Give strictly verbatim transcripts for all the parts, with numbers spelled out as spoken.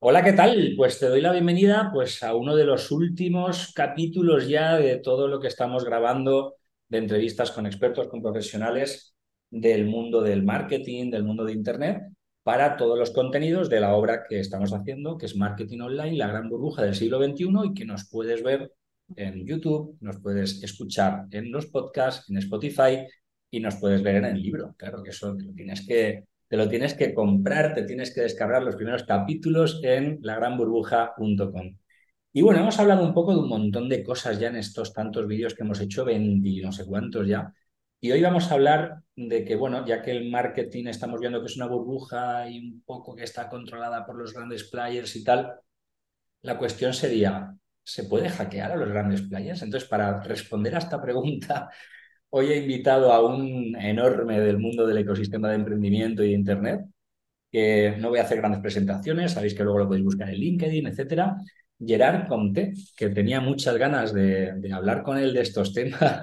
Hola, ¿qué tal? Pues te doy la bienvenida pues, a uno de los últimos capítulos ya de todo lo que estamos grabando de entrevistas con expertos, con profesionales del mundo del marketing, del mundo de Internet, para todos los contenidos de la obra que estamos haciendo, que es Marketing Online, la gran burbuja del siglo veintiuno y que nos puedes ver en YouTube, nos puedes escuchar en los podcasts, en Spotify y nos puedes leer en el libro. Claro que eso lo tienes que te lo tienes que comprar, te tienes que descargar los primeros capítulos en la gran burbuja punto com. Y bueno, hemos hablado un poco de un montón de cosas ya en estos tantos vídeos que hemos hecho, veinte no sé cuántos ya. Y hoy vamos a hablar de que, bueno, ya que el marketing estamos viendo que es una burbuja y un poco que está controlada por los grandes players y tal, la cuestión sería, ¿se puede hackear a los grandes players? Entonces, para responder a esta pregunta, hoy he invitado a un enorme del mundo del ecosistema de emprendimiento y de Internet, que no voy a hacer grandes presentaciones, sabéis que luego lo podéis buscar en LinkedIn, etcétera. Gerard Comte, que tenía muchas ganas de, de hablar con él de estos temas,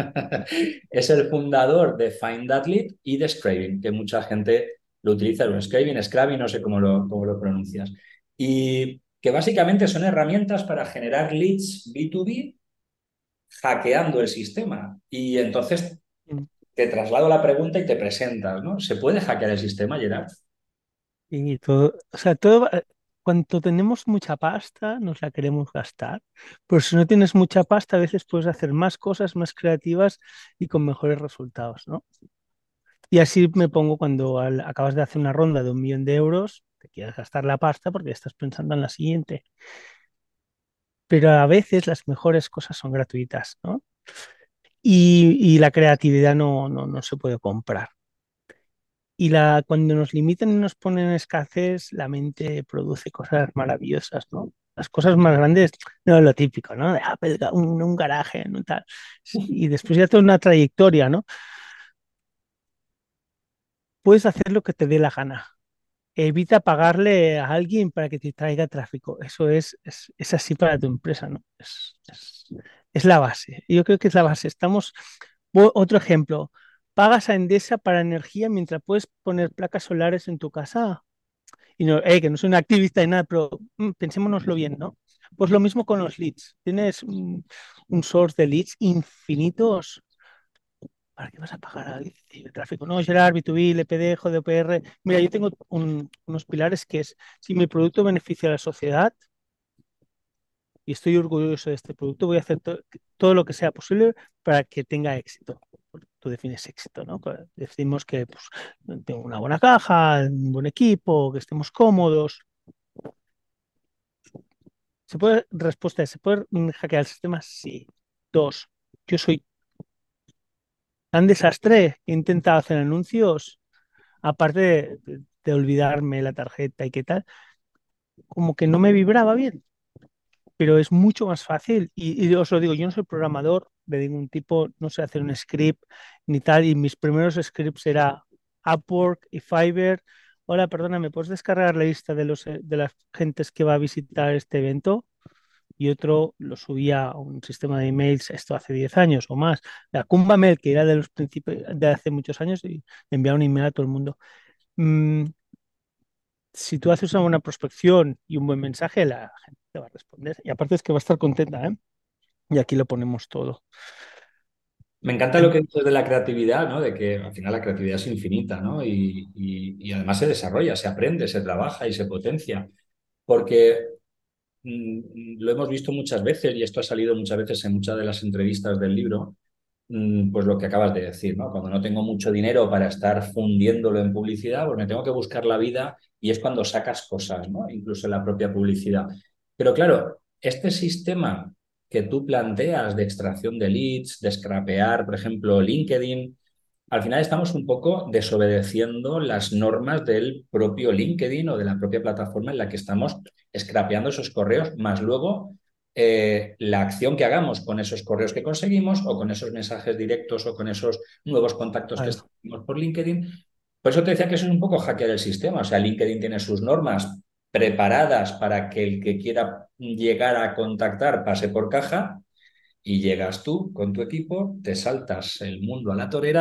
es el fundador de Find That Lead y de Scraving, que mucha gente lo utiliza, bueno, Scraving, Scraving, no sé cómo lo, cómo lo pronuncias. Y que básicamente son herramientas para generar leads B dos B hackeando el sistema. Y entonces Mm. te traslado la pregunta y te presentas, ¿no? ¿Se puede hackear el sistema, Gerard? Y todo, o sea, todo, va- cuando tenemos mucha pasta, nos la queremos gastar. Pero si no tienes mucha pasta, a veces puedes hacer más cosas más creativas y con mejores resultados, ¿no? Y así me pongo cuando al- acabas de hacer una ronda de un millón de euros, te quieres gastar la pasta porque estás pensando en la siguiente. Pero a veces las mejores cosas son gratuitas, ¿no? Y, y la creatividad no, no, no se puede comprar. Y la, cuando nos limitan y nos ponen escasez, la mente produce cosas maravillosas, ¿no? Las cosas más grandes, no es lo típico, ¿no? De Apple, un, un garaje, ¿no? Tal. Y después ya toda una trayectoria, ¿no? Puedes hacer lo que te dé la gana. Evita pagarle a alguien para que te traiga tráfico. Eso es, es, es así para tu empresa, ¿no? Es, es, es la base. Yo creo que es la base. Estamos, o- otro ejemplo, pagas a Endesa para energía mientras puedes poner placas solares en tu casa. Y no, eh, que no soy un activista ni nada, pero mm, pensémonoslo bien, ¿no? Pues lo mismo con los leads. Tienes un, un source de leads infinitos. ¿Para qué vas a pagar a el tráfico? No, Gerard, B dos B, L P D, J P R. Mira, yo tengo un- unos pilares que es, si mi producto beneficia a la sociedad y estoy orgulloso de este producto, voy a hacer to- todo lo que sea posible para que tenga éxito. Tú defines éxito, ¿no? Que decimos que pues, tengo una buena caja, un buen equipo, que estemos cómodos. ¿Se puede, respuesta es, ¿se puede mm, hackear el sistema? Sí. Dos, yo soy tan desastre que he intentado hacer anuncios, aparte de, de- de olvidarme la tarjeta y qué tal, como que no me vibraba bien, pero es mucho más fácil. Y, y os lo digo, yo no soy programador de ningún tipo, no sé hacer un script ni tal, y mis primeros scripts era Upwork y Fiverr. Hola, perdona, ¿me puedes descargar la lista de los eh, de las gentes que va a visitar este evento? Y otro lo subía a un sistema de emails, esto hace diez años o más, la Kumba Mail, que era de los principios de hace muchos años, y enviaba un email a todo el mundo. Mm, si tú haces una buena prospección y un buen mensaje, la gente te va a responder. Y aparte es que va a estar contenta, ¿eh? Y aquí lo ponemos todo. Me encanta lo En- que dices de la creatividad, ¿no? De que al final la creatividad es infinita, ¿no? Y, y- y además se desarrolla, se aprende, se trabaja y se potencia. Porque mm, lo hemos visto muchas veces y esto ha salido muchas veces en muchas de las entrevistas del libro, mm, pues lo que acabas de decir, ¿no? Cuando no tengo mucho dinero para estar fundiéndolo en publicidad, pues me tengo que buscar la vida y es cuando sacas cosas, ¿no? Incluso en la propia publicidad. Pero claro, este sistema que tú planteas de extracción de leads, de scrapear, por ejemplo, LinkedIn, al final estamos un poco desobedeciendo las normas del propio LinkedIn o de la propia plataforma en la que estamos scrapeando esos correos, más luego eh, la acción que hagamos con esos correos que conseguimos o con esos mensajes directos o con esos nuevos contactos que claro. establecimos por LinkedIn. Por eso te decía que eso es un poco hackear el sistema. O sea, LinkedIn tiene sus normas preparadas para que el que quiera llegar a contactar pase por caja y llegas tú con tu equipo, te saltas el mundo a la torera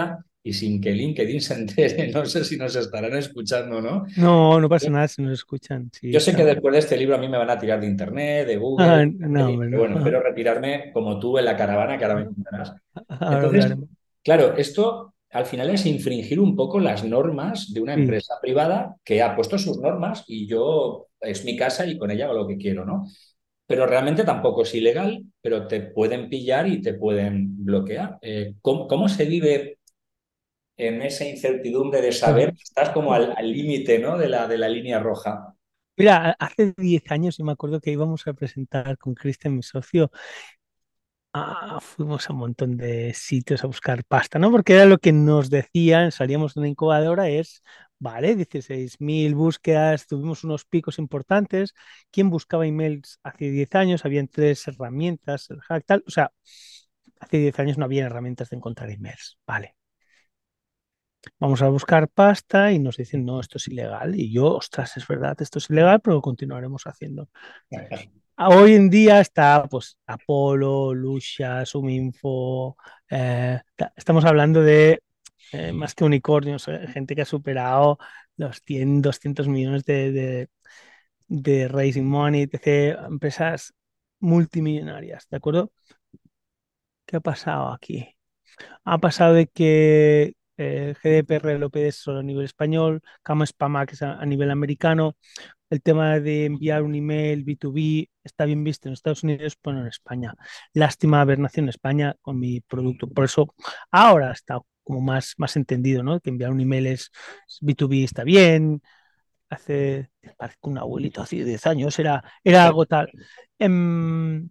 y sin que LinkedIn se entere, no sé si nos estarán escuchando o no. No, no pasa nada si nos escuchan. Sí, Yo sé que está. después de este libro a mí me van a tirar de Internet, de Google, Ah, no, hombre, pero no. bueno, espero retirarme como tú en la caravana que ahora me contarás. Ahora Entonces, hablaremos. claro, esto al final es infringir un poco las normas de una Sí. empresa privada que ha puesto sus normas y yo es mi casa y con ella hago lo que quiero, ¿no? Pero realmente tampoco es ilegal, pero te pueden pillar y te pueden bloquear. Eh, ¿cómo, cómo se vive en esa incertidumbre de saber que estás como al al límite, ¿no? de la, de la línea roja? Mira, hace diez años yo me acuerdo que íbamos a presentar con Cristian, mi socio, ah, fuimos a un montón de sitios a buscar pasta, ¿no? Porque era lo que nos decían, salíamos de una incubadora, es, vale, dieciséis mil búsquedas, tuvimos unos picos importantes. ¿Quién buscaba emails hace diez años? Habían tres herramientas, el hack, tal, o sea, hace diez años no había herramientas de encontrar emails, vale. Vamos a buscar pasta y nos dicen, no, esto es ilegal. Y yo, ostras, es verdad, esto es ilegal, pero lo continuaremos haciendo. Hoy en día está pues Apolo, Lucia, Suminfo. eh, estamos hablando de eh, más que unicornios, eh, gente que ha superado los cien, doscientos millones de, de, de raising money, etcétera. Empresas multimillonarias, ¿de acuerdo? ¿Qué ha pasado aquí? Ha pasado de que eh, G D P R lo pide solo a nivel español, Cama Spama, que es a, a nivel americano. El tema de enviar un email B dos B está bien visto en Estados Unidos, pero no en España. Lástima haber nacido en España con mi producto. Por eso ahora está como más, más entendido, ¿no? Que enviar un email es B dos B está bien. Hace, parezco un abuelito, hace diez años era, era algo tal. Em,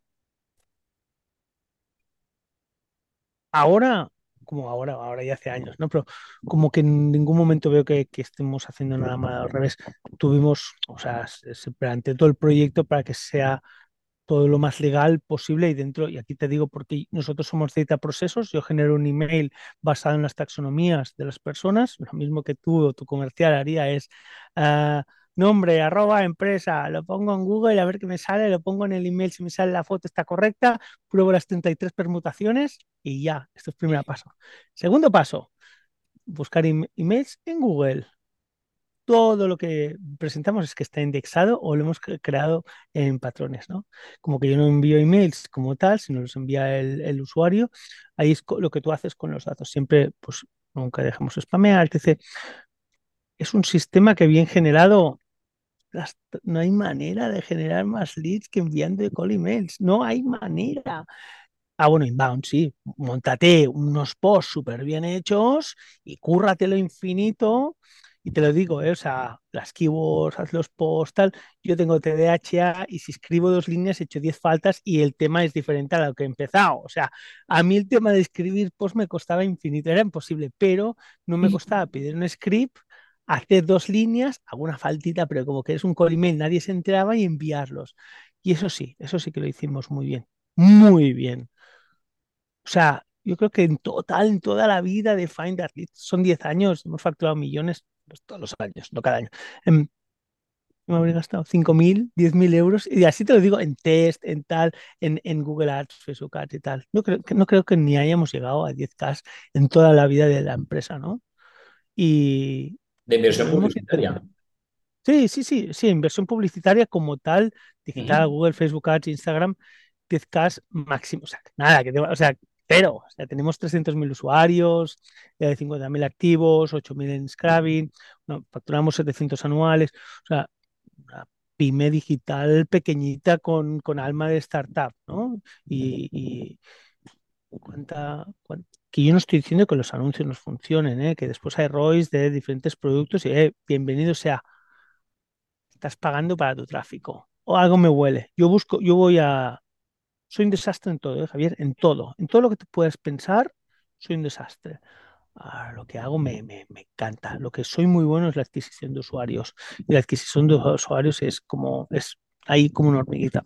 ahora, como ahora, ahora ya hace años, ¿no? Pero como que en ningún momento veo que, que estemos haciendo nada mal al revés. Tuvimos, o sea, se, se planteó todo el proyecto para que sea todo lo más legal posible y dentro, y aquí te digo porque nosotros somos data procesos, yo genero un email basado en las taxonomías de las personas, lo mismo que tú o tu comercial haría es uh, nombre, arroba, empresa, lo pongo en Google a ver qué me sale, lo pongo en el email si me sale la foto está correcta, pruebo las treinta y tres permutaciones y ya, esto es el primer paso. Segundo paso, buscar em emails en Google, todo lo que presentamos es que está indexado o lo hemos creado en patrones, ¿no? Como que yo no envío emails como tal, sino los envía el, el usuario. Ahí es lo que tú haces con los datos. Siempre, pues, nunca dejemos spamear, etcétera. Es un sistema que bien generado, no hay manera de generar más leads que enviando call emails. No hay manera. Ah, bueno, inbound, sí. Móntate unos posts súper bien hechos y cúrratelo infinito. Y te lo digo, ¿eh? O sea, las keywords, haz los posts, tal. Yo tengo T D A H y si escribo dos líneas he hecho diez faltas y el tema es diferente a lo que he empezado. O sea, a mí el tema de escribir posts me costaba infinito, era imposible, pero no me costaba pedir un script, hacer dos líneas, alguna faltita, pero como que es un call email, nadie se enteraba y enviarlos. Y eso sí, eso sí que lo hicimos muy bien. Muy bien. O sea, yo creo que en total, en toda la vida de Find That Lead, son diez años, hemos facturado millones pues, todos los años, no cada año. Em, me habría gastado cinco mil, diez mil euros, y así te lo digo, en test, en tal, en, en Google Ads, Facebook Ads y tal. No creo, que, no creo que ni hayamos llegado a diez K en toda la vida de la empresa, ¿no? Y, De y inversión lo hemos intentado. publicitaria. Sí, sí, sí, sí, inversión publicitaria como tal, digital, Ujú. Google, Facebook Ads, Instagram, diez K máximo. O sea, nada, que te, o sea, cero. O sea, tenemos trescientos mil usuarios, eh, cincuenta mil activos, ocho mil en Scrubbing, no, facturamos setecientos anuales. O sea, una pyme digital pequeñita con, con alma de startup, ¿no? Y, y cuánta, cuánta, que yo no estoy diciendo que los anuncios nos funcionen, ¿eh? Que después hay R O Is de diferentes productos y eh, bienvenido sea, estás pagando para tu tráfico. O algo me huele. Yo busco, yo voy a, soy un desastre en todo, ¿eh, Javier? En todo. En todo lo que te puedas pensar, soy un desastre. Ah, lo que hago me, me, me encanta. Lo que soy muy bueno es la adquisición de usuarios. Y la adquisición de usuarios es como, es ahí como una hormiguita.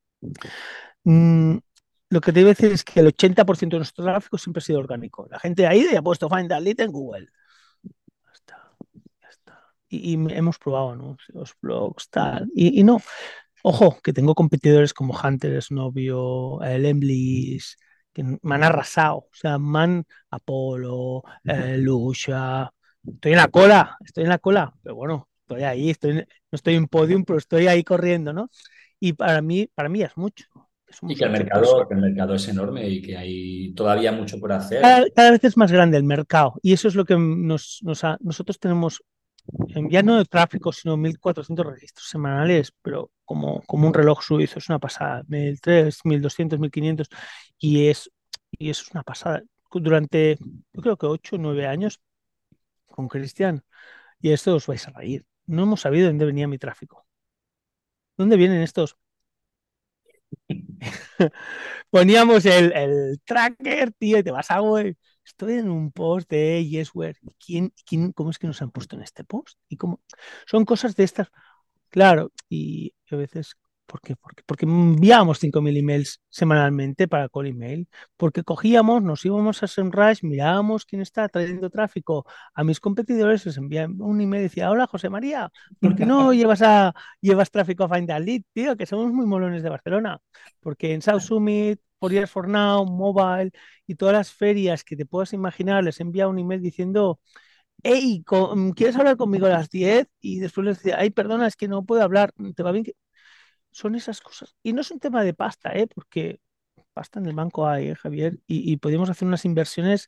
Mm, lo que te iba a decir es que el ochenta por ciento de nuestro tráfico siempre ha sido orgánico. La gente ha ido y ha puesto Find That Lead en Google. Ya está, ya está. Y, y hemos probado anuncios, blogs, tal. Y, y no, ojo, que tengo competidores como Hunter, Novio, el Emblis, que me han arrasado. O sea, man, Apolo, eh, Lucia. Estoy en la cola, estoy en la cola, pero bueno, estoy ahí, estoy en- no estoy en podium, pero estoy ahí corriendo, ¿no? Y para mí, para mí es mucho. Y Somos que el ocho personas. mercado, que el mercado es enorme y que hay todavía mucho por hacer. Cada, cada vez es más grande el mercado y eso es lo que nos, nos ha- nosotros tenemos, eh, ya no de tráfico, sino mil cuatrocientos registros semanales, pero como, como un reloj suizo, es una pasada, mil trescientos, mil doscientos, mil quinientos y, es, y eso es una pasada. Durante, yo creo que ocho o nueve años con Cristian, y esto os vais a reír, no hemos sabido de dónde venía mi tráfico. ¿Dónde vienen estos? Poníamos el, el tracker, tío, y te vas a web. Estoy en un post de Yesware. ¿Quién, quién, ¿Cómo es que nos han puesto en este post? ¿Y cómo? Son cosas de estas. Claro, y a veces, ¿por qué? Porque, porque enviábamos cinco mil emails semanalmente para call email, porque cogíamos, nos íbamos a SEMrush, mirábamos quién está trayendo tráfico a mis competidores, les enviaban un email y decía, hola José María, ¿por qué no llevas, a, llevas tráfico a Find a Lead, tío? Que somos muy molones de Barcelona, porque en South Summit, four Years for Now, Mobile y todas las ferias que te puedas imaginar, les envía un email diciendo hey, con- ¿quieres hablar conmigo a las diez? Y después les decía, ay, perdona, es que no puedo hablar, ¿te va bien? Que... Son esas cosas. Y no es un tema de pasta, ¿eh? Porque pasta en el banco hay, ¿eh, Javier? Y, y podemos hacer unas inversiones.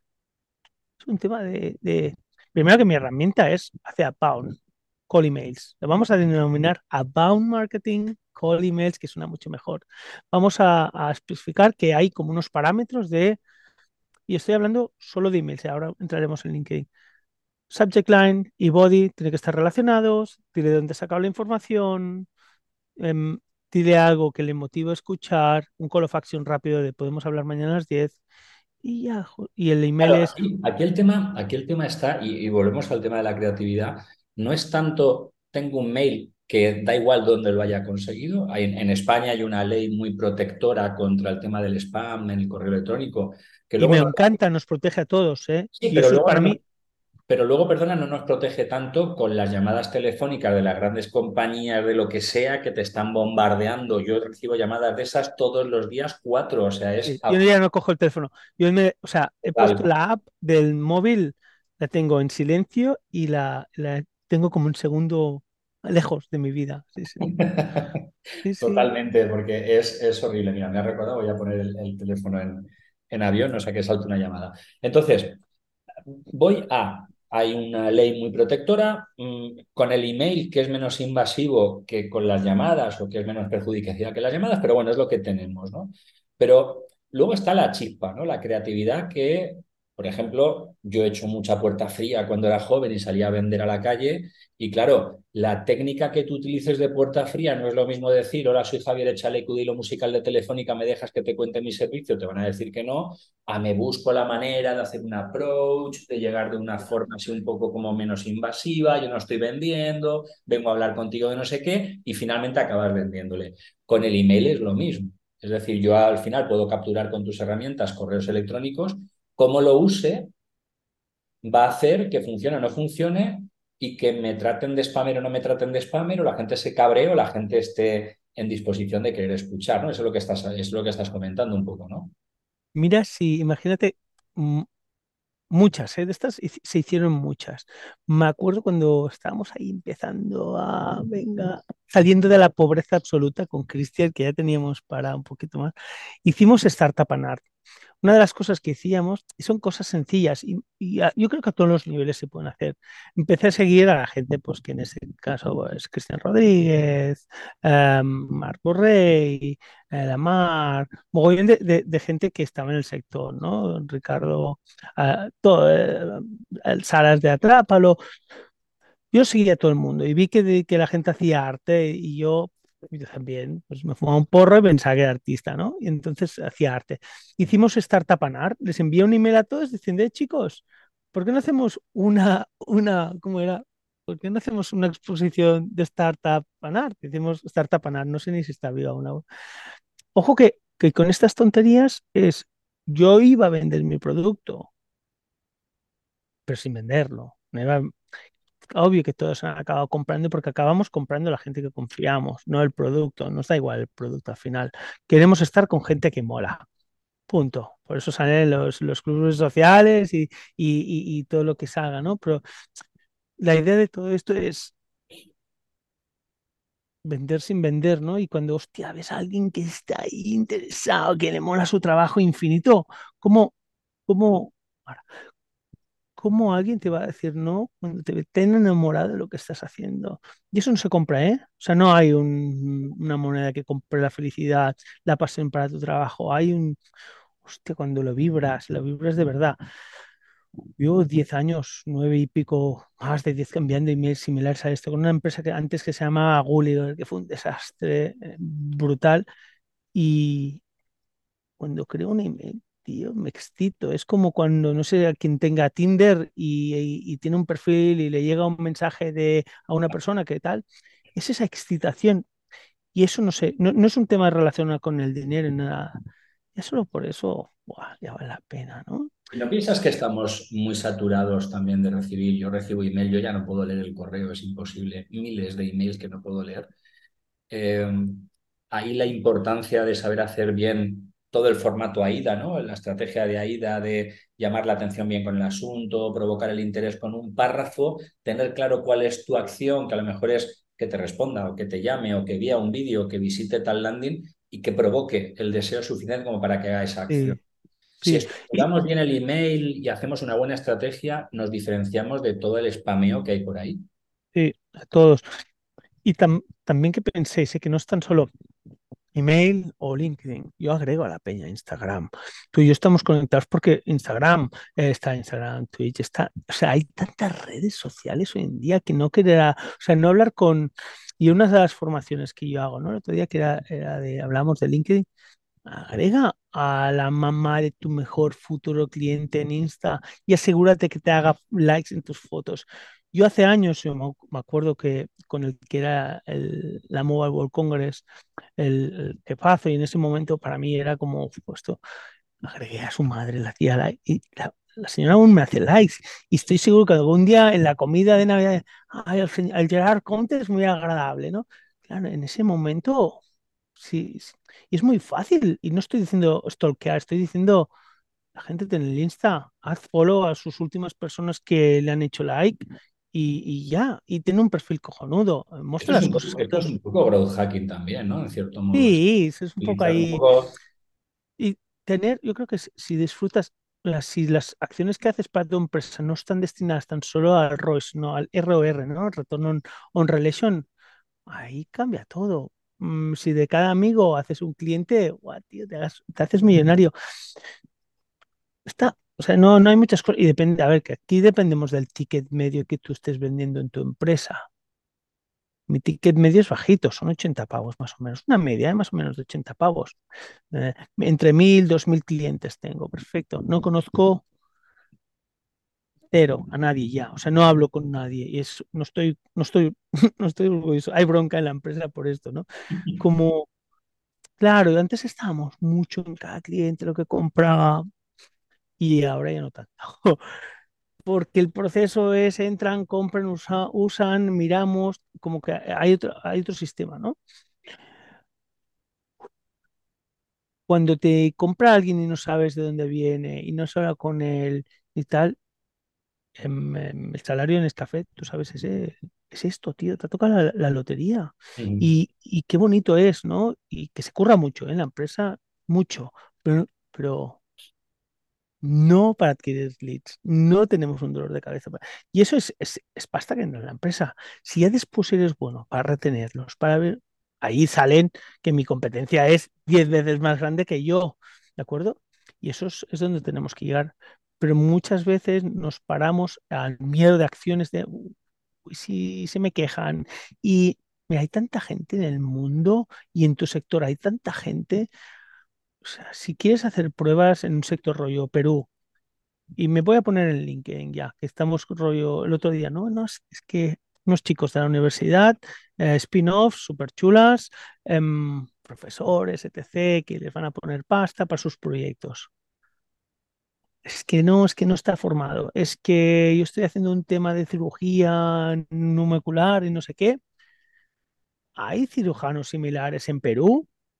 Es un tema de, de- Primero que mi herramienta es hacer outbound, call emails. Lo vamos a denominar outbound marketing, call emails, que suena mucho mejor. Vamos a, a especificar que hay como unos parámetros de, y estoy hablando solo de emails, ¿eh? Ahora entraremos en LinkedIn. Subject line y body tienen que estar relacionados, dile de dónde ha sacado la información, em, dile algo que le motive a escuchar, un call of action rápido de podemos hablar mañana a las diez y ya, jo- y el email Claro, es, aquí, aquí el tema, aquí el tema está, y, y volvemos al tema de la creatividad, no es tanto, tengo un mail que da igual dónde lo haya conseguido. Hay- en, en España hay una ley muy protectora contra el tema del spam en el correo electrónico, que y luego me no, encanta, nos protege a todos, ¿eh? sí, Y pero eso es luego para no nos mí, Pero luego, perdona, no nos protege tanto con las llamadas telefónicas de las grandes compañías, de lo que sea, que te están bombardeando. Yo recibo llamadas de esas todos los días, cuatro, o sea, es eh, yo ya no cojo el teléfono. Yo me, o sea, he puesto absurdo. la app del móvil, la tengo en silencio y la, la tengo como un segundo lejos de mi vida. Sí, sí, sí, sí. Totalmente, porque es, es horrible. Mira, me ha recordado, voy a poner el, el teléfono en, en avión, no sea que salte una llamada. Entonces, voy a, hay una ley muy protectora, mmm, con el email que es menos invasivo que con las llamadas o que es menos perjudicial que las llamadas, pero bueno, es lo que tenemos, ¿no? Pero luego está la chispa, ¿no? La creatividad que, por ejemplo, yo he hecho mucha puerta fría cuando era joven y salía a vender a la calle y claro, la técnica que tú utilices de puerta fría no es lo mismo decir, hola, soy Javier Echalecu de Hilo Musical de Telefónica, ¿me dejas que te cuente mi servicio? Te van a decir que no, a me busco la manera de hacer un approach, de llegar de una forma así un poco como menos invasiva, yo no estoy vendiendo, vengo a hablar contigo de no sé qué y finalmente acabas vendiéndole. Con el email es lo mismo. Es decir, yo al final puedo capturar con tus herramientas correos electrónicos, cómo lo use va a hacer que funcione o no funcione y que me traten de spammer o no me traten de spammer o la gente se cabree o la gente esté en disposición de querer escuchar, ¿no? Eso es lo que estás, es lo que estás comentando un poco, ¿no? Mira, si imagínate, mm, muchas, ¿eh? De estas hic- se hicieron muchas. Me acuerdo cuando estábamos ahí empezando a, venga, saliendo de la pobreza absoluta con Cristian, que ya teníamos para un poquito más, hicimos Startup and Art. Una de las cosas que hacíamos, y son cosas sencillas, y, y a- yo creo que a todos los niveles se pueden hacer. Empecé a seguir a la gente, pues que en ese caso es Cristian Rodríguez, eh, Marc Borrell, eh, Lamar, mogollón de, de- de gente que estaba en el sector, ¿no? Ricardo, ah, todo, eh, el Salas de Atrápalo. Yo seguía a todo el mundo y vi que, de- que la gente hacía arte y yo, yo también, pues me fumaba un porro y pensaba que era artista, ¿no? Y entonces hacía arte. Hicimos Startup and Art, les envié un email a todos diciendo, "Eh, chicos, ¿por qué no hacemos una, una, ¿cómo era? ¿Por qué no hacemos una exposición de Startup and Art? Hicimos Startup and Art, no sé ni si está viva aún. Ojo que, que con estas tonterías es, yo iba a vender mi producto, pero sin venderlo. Me iba- Obvio que todos han acabado comprando porque acabamos comprando la gente que confiamos, no el producto. Nos da igual el producto al final. Queremos estar con gente que mola. punto. Por eso salen los, los clubes sociales y, y, y, y todo lo que salga, ¿no? Pero la idea de todo esto es vender sin vender, ¿no? Y cuando, hostia, ves a alguien que está ahí interesado, que le mola su trabajo infinito, ¿cómo, cómo, cómo alguien te va a decir no cuando te ve tan enamorado de lo que estás haciendo? Y eso no se compra, ¿eh? O sea, no hay un- una moneda que compre la felicidad, la pasión para tu trabajo. Hay un, hostia, cuando lo vibras, lo vibras de verdad. Yo diez años, nueve y pico, más de diez enviando emails similares a esto, con una empresa que antes que se llamaba Gulliver, que fue un desastre eh, brutal. Y cuando creo un email, tío, me excito. Es como cuando, no sé, a quien tenga Tinder y, y- y tiene un perfil y le llega un mensaje de a una persona que tal. Es esa excitación. Y eso no sé, no, no es un tema relacionado con el dinero, nada. Ya solo por eso, buah, ya vale la pena, ¿no? ¿Y no piensas que estamos muy saturados también de recibir? Yo recibo email, yo ya no puedo leer el correo, es imposible. Miles de emails que no puedo leer. Eh, Ahí la importancia de saber hacer bien todo el formato AIDA, ¿no? La estrategia de AIDA de llamar la atención bien con el asunto, provocar el interés con un párrafo, tener claro cuál es tu acción, que a lo mejor es que te responda o que te llame o que vea un vídeo, que visite tal landing y que provoque el deseo suficiente como para que haga esa acción. Sí, Si sí. Y, estructuramos bien el email y hacemos una buena estrategia, nos diferenciamos de todo el spameo que hay por ahí. sí, a todos. Y tam- también que penséis eh, que no es tan solo email o LinkedIn. Yo agrego a la peña Instagram. Tú y yo estamos conectados porque Instagram, eh, está Instagram, Twitch, está, o sea, hay tantas redes sociales hoy en día que no querer, o sea, no hablar con, y una de las formaciones que yo hago, ¿no? El otro día que era, era de, hablamos de LinkedIn, agrega a la mamá de tu mejor futuro cliente en Insta y asegúrate que te haga likes en tus fotos. Yo hace años, yo me me acuerdo que con el que era el, la Mobile World Congress, el, el jefazo, y en ese momento para mí era como, puesto, agregué a su madre, la tía like, y la, la señora aún me hace likes. Y estoy seguro que algún día en la comida de Navidad, ay, el, señor- el Gerard Conte es muy agradable, ¿no? Claro, en ese momento, sí, sí. Y es muy fácil. Y no estoy diciendo stalkear, estoy diciendo, la gente tiene el Insta, haz follow a sus últimas personas que le han hecho like. Y, y ya, y tiene un perfil cojonudo, Esto muestra es las un cosas poco, que esto tú... es un poco growth hacking también, ¿no? En cierto modo. Es Sí, es un poco utilizar un ahí. poco. Y tener, yo creo que si si disfrutas, las, si las acciones que haces para tu empresa no están destinadas tan solo al R O I, sino al R O R, ¿no? Return on, on Relation, ahí cambia todo. Mm, si de cada amigo haces un cliente, guau, tío, te, hagas- te haces millonario. Está, o sea, no, no hay muchas cosas. Y depende, a ver, que aquí dependemos del ticket medio que tú estés vendiendo en tu empresa. Mi ticket medio es bajito, son ochenta pavos más o menos. Una media, ¿eh? Más o menos de ochenta pavos. Eh, entre mil, dos mil clientes tengo, perfecto. No conozco cero a nadie ya, o sea, no hablo con nadie y es, no estoy, no estoy, no estoy orgulloso. Hay bronca en la empresa por esto, ¿no? Como, claro, antes estábamos mucho en cada cliente, lo que compraba y ahora ya no tanto. Porque el proceso es entran, compran, usa- usan, miramos, como que hay otro, hay otro sistema, ¿no? Cuando te compra alguien y no sabes de dónde viene y no se habla con él y tal, em, em, el salario en Escafé, tú sabes, ese, es esto, tío, te toca la, la lotería. Ujú. Y, y qué bonito es, ¿no? Y que se curra mucho, ¿eh? En la empresa, mucho, pero, pero no para adquirir leads, no tenemos un dolor de cabeza. pa- Y eso es, es, es pasta que entra en la empresa. Si ya después eres bueno para retenerlos, para ver, ahí salen que mi competencia es diez veces más grande que yo, ¿de acuerdo? Y eso es, es donde tenemos que llegar. Pero muchas veces nos paramos al miedo de acciones de, "Uy, si se me quejan". Y mira, hay tanta gente en el mundo y en tu sector hay tanta gente. O sea, si quieres hacer pruebas en un sector rollo Perú, y me voy a poner en LinkedIn ya, que estamos rollo el otro día, ¿no? No, es, es que unos chicos de la universidad, eh, spin-offs, súper chulas, em, profesores, etcétera, que les van a poner pasta para sus proyectos. Es que no, es que no está formado. Es que yo estoy haciendo un tema de cirugía numecular y no sé qué. Hay cirujanos similares en Perú.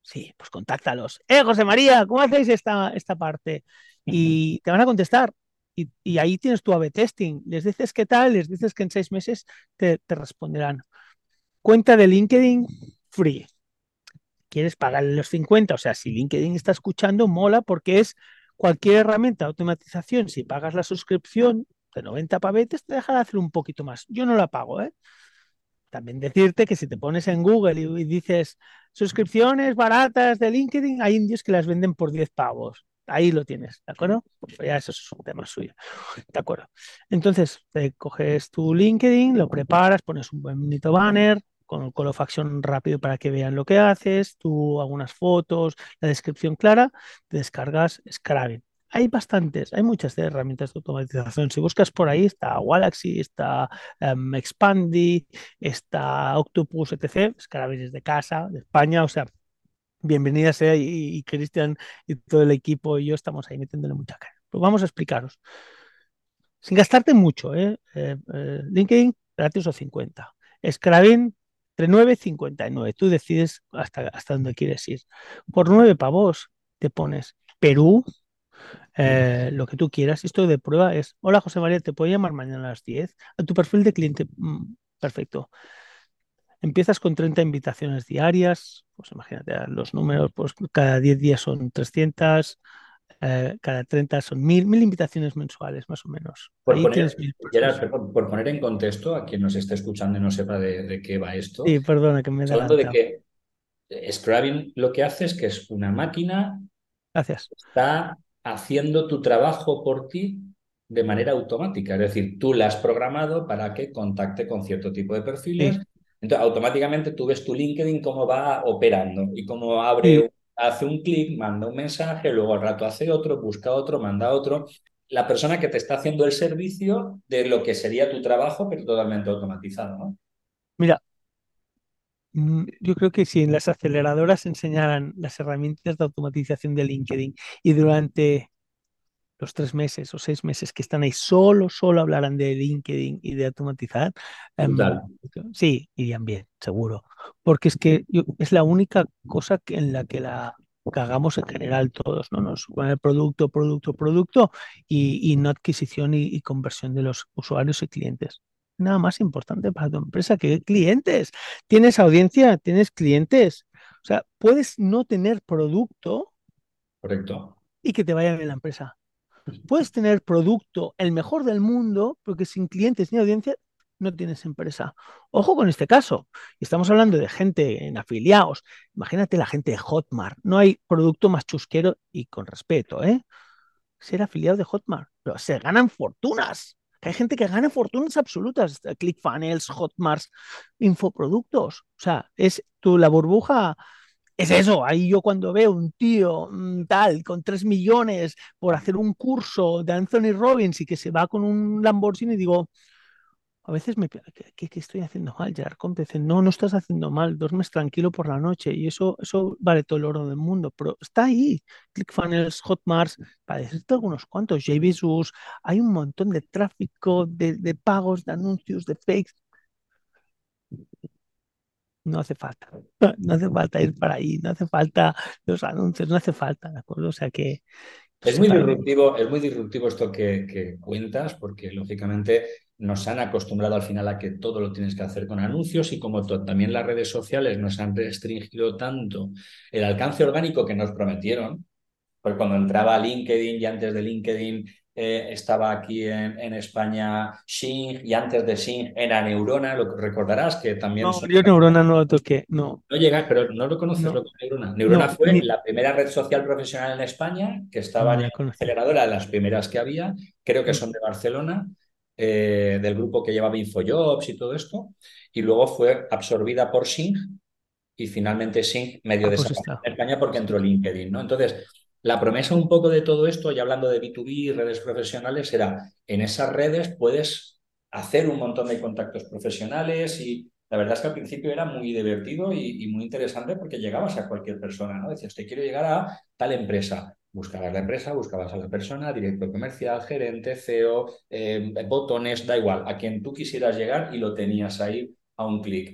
Sí, pues contáctalos. Eh, José María, ¿cómo hacéis esta, esta parte? Y te van a contestar. Y, y ahí tienes tu A B testing. Les dices qué tal, les dices que en seis meses te, te responderán. Cuenta de LinkedIn free. ¿Quieres pagarle los cincuenta? O sea, si LinkedIn está escuchando, mola porque es cualquier herramienta de automatización. Si pagas la suscripción de noventa pavetes, te dejará hacer un poquito más. Yo no la pago, ¿eh? También decirte que si te pones en Google y, y dices suscripciones baratas de LinkedIn, hay indios que las venden por diez pavos. Ahí lo tienes, ¿de acuerdo? Pues ya eso es un tema suyo. ¿De acuerdo? Entonces, te coges tu LinkedIn, lo preparas, pones un buen bonito banner con el call of action rápido para que vean lo que haces, tú algunas fotos, la descripción clara, te descargas Scraving. Hay bastantes, hay muchas de herramientas de automatización. Si buscas por ahí, está Galaxy, está um, Expandy, está Octopus, etcétera. Scraving es de casa, de España, o sea, bienvenida sea y, y Cristian y todo el equipo y yo estamos ahí metiéndole mucha cara. Pues vamos a explicaros sin gastarte mucho, ¿eh? Eh, eh, LinkedIn gratis o cincuenta. Scravin entre nueve y cincuenta y nueve. Tú decides hasta, hasta dónde quieres ir. Por nueve pavos te pones Perú, eh, lo que tú quieras. Esto de prueba es, hola José María, te puedo llamar mañana a las diez. A tu perfil de cliente, mm, perfecto. Empiezas con treinta invitaciones diarias, pues imagínate los números, pues cada diez días son trescientas, eh, cada treinta son mil, mil invitaciones mensuales, más o menos. Por Ahí poner, tienes mil Gerard, pasos. perdón, por poner en contexto a quien nos esté escuchando y no sepa de, de qué va esto, Sí, perdona que me he estamos hablando de adelantado. que Scrubbing lo que hace es que es una máquina Gracias. que está haciendo tu trabajo por ti de manera automática. Es decir, tú la has programado para que contacte con cierto tipo de Sí, perfiles. Entonces, automáticamente tú ves tu LinkedIn cómo va operando y cómo sí. abre, hace un clic, manda un mensaje, luego al rato hace otro, busca otro, manda otro. La persona que te está haciendo el servicio de lo que sería tu trabajo, pero totalmente automatizado, ¿no? Mira, mm, yo creo que si en las aceleradoras enseñaran las herramientas de automatización de LinkedIn y durante los tres meses o seis meses que están ahí solo, solo hablarán de LinkedIn y de automatizar, em, Brutal. sí, irían bien, seguro. Porque es que yo- es la única cosa que- en la que la cagamos en general todos, ¿no? Nos ponen el producto, producto, producto y, y no adquisición y, y conversión de los usuarios y clientes. Nada más importante para tu empresa que clientes. Tienes audiencia, tienes clientes. O sea, puedes no tener producto Correcto. y que te vaya bien la empresa. Puedes tener producto el mejor del mundo, porque sin clientes ni audiencia no tienes empresa. Ojo con este caso. Estamos hablando de gente en afiliados. Imagínate la gente de Hotmart. No hay producto más chusquero y con respeto, ¿eh? Ser afiliado de Hotmart. Pero se ganan fortunas. Hay gente que gana fortunas absolutas. ClickFunnels, Hotmart, infoproductos. O sea, es tú la burbuja es eso, ahí yo cuando veo un tío mm, tal con tres millones por hacer un curso de Anthony Robbins y que se va con un Lamborghini, digo, a veces me pienso, ¿qué, qué, qué estoy haciendo mal? Gerard Comte dice, no, no estás haciendo mal, duermes tranquilo por la noche y eso, eso vale todo el oro del mundo, pero está ahí. ClickFunnels, Hotmart, para decirte algunos cuantos, JVZoo, hay un montón de tráfico, de, de pagos, de anuncios, de fakes. No hace falta, no hace falta ir para ahí, no hace falta los anuncios, no hace falta, ¿de acuerdo? O sea que Es se muy para. disruptivo, es muy disruptivo esto que, que cuentas, porque lógicamente nos han acostumbrado al final a que todo lo tienes que hacer con anuncios y como to- también las redes sociales nos han restringido tanto el alcance orgánico que nos prometieron, porque cuando entraba a LinkedIn y antes de LinkedIn eh, estaba aquí en, en España Xing y antes de Xing era Neurona, lo que recordarás que también No, son. yo Neurona no lo toqué, no, No llegas, pero no lo conoces lo no, que es Neurona. Neurona no, fue ni, la primera red social profesional en España que estaba ni en la la conocía. aceleradora, de las primeras que había, creo que Mm. son de Barcelona, eh, del grupo que llevaba Infojobs y todo esto, y luego fue absorbida por Sing y finalmente Sing medio Ah, pues desapareció está. en España porque Sí, entró LinkedIn, ¿no? Entonces, la promesa un poco de todo esto, y hablando de B dos B, redes profesionales, era en esas redes puedes hacer un montón de contactos profesionales y la verdad es que al principio era muy divertido y, y muy interesante porque llegabas a cualquier persona, ¿no? Decías, te quiero llegar a tal empresa. Buscabas la empresa, buscabas a la persona, director comercial, gerente, C E O, eh, botones, da igual, a quien tú quisieras llegar y lo tenías ahí a un clic.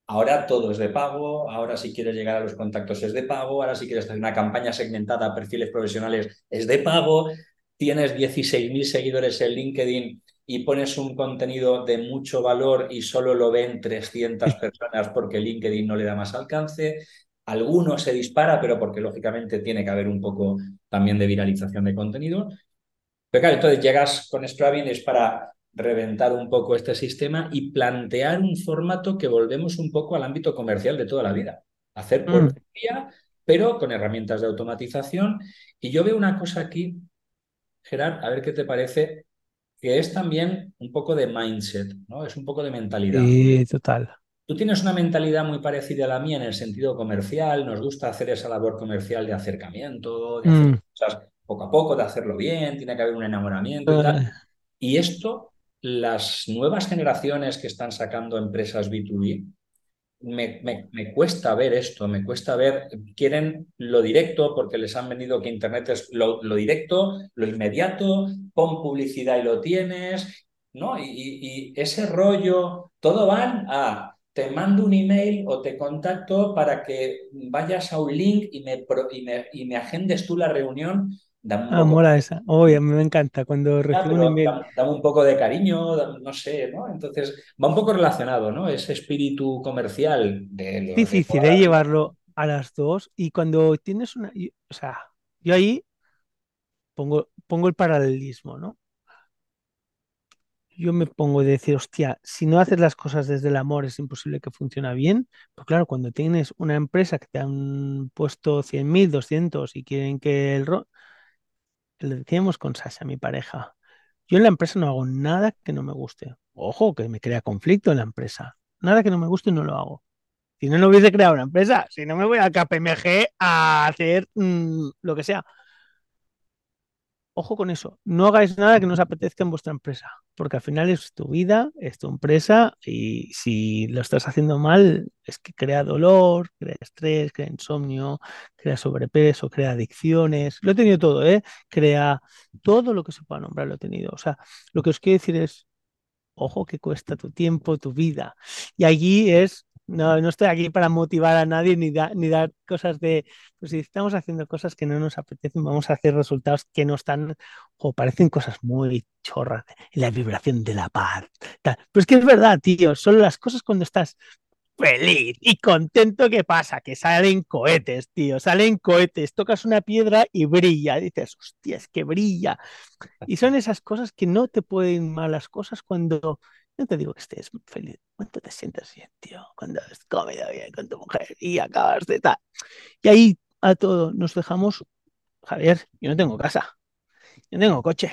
Ahora todo es de pago, ahora si quieres llegar a los contactos es de pago, ahora si quieres hacer una campaña segmentada a perfiles profesionales es de pago, tienes dieciséis mil seguidores en LinkedIn y pones un contenido de mucho valor y solo lo ven trescientas personas porque LinkedIn no le da más alcance. Alguno se dispara, pero porque lógicamente tiene que haber un poco también de viralización de contenido. Pero claro, entonces llegas con Stravin es para reventar un poco este sistema y plantear un formato que volvemos un poco al ámbito comercial de toda la vida. Hacer Mm. puerta fría, pero con herramientas de automatización. Y yo veo una cosa aquí, Gerard, a ver qué te parece, que es también un poco de mindset, ¿no? Es un poco de mentalidad. Sí, total. Tú tienes una mentalidad muy parecida a la mía en el sentido comercial, nos gusta hacer esa labor comercial de acercamiento, de hacer Mm. cosas poco a poco, de hacerlo bien, tiene que haber un enamoramiento y tal. Eh, Y esto, las nuevas generaciones que están sacando empresas B dos B, me, me, me cuesta ver esto, me cuesta ver, quieren lo directo porque les han vendido que Internet es lo, lo directo, lo inmediato, pon publicidad y lo tienes, ¿no? Y, y, y ese rollo, todo van a, te mando un email o te contacto para que vayas a un link y me, pro, y me, y me agendes tú la reunión, da un Ah, poco mola esa. Oye, a mí me encanta cuando recibo un pero email. dame, dame un poco de cariño, dame- no sé, ¿no? Entonces, va un poco relacionado, ¿no? Ese espíritu comercial de los de Difícil, toda ¿eh? la vida. Llevarlo a las dos. Y cuando tienes una. y- O sea, yo ahí pongo, pongo el paralelismo, ¿no? Yo me pongo de decir, hostia, si no haces las cosas desde el amor es imposible que funcione bien. Pues claro, cuando tienes una empresa que te han puesto cien mil, doscientos y quieren que el rol. Lo decíamos con Sasha, mi pareja. Yo en la empresa no hago nada que no me guste. Ojo, que me crea conflicto en la empresa. Nada que no me guste no lo hago. Si no, no hubiese creado una empresa. Si no, me voy a K P M G a hacer mmm, lo que sea. Ojo con eso. No hagáis nada que no os apetezca en vuestra empresa, porque al final es tu vida, es tu empresa y si lo estás haciendo mal, es que crea dolor, crea estrés, crea insomnio, crea sobrepeso, crea adicciones. Lo he tenido todo, ¿eh? Crea todo lo que se pueda nombrar, lo he tenido. O sea, lo que os quiero decir es ojo que cuesta tu tiempo, tu vida. Y allí es, no, no estoy aquí para motivar a nadie ni, da, ni dar cosas de, pues si estamos haciendo cosas que no nos apetecen, vamos a hacer resultados que no están, o parecen cosas muy chorras, la vibración de la paz. Tal. Pero es que es verdad, tío, solo las cosas cuando estás feliz y contento, ¿qué pasa? Que salen cohetes, tío, salen cohetes, tocas una piedra y brilla, dices, hostia, es que brilla. Y son esas cosas que no te pueden ir mal las cosas cuando, no te digo que estés feliz, cuando te sientes bien, tío, cuando has comido bien con tu mujer y acabas de tal. Y ahí a todo nos dejamos, Javier, yo no tengo casa, yo no tengo coche,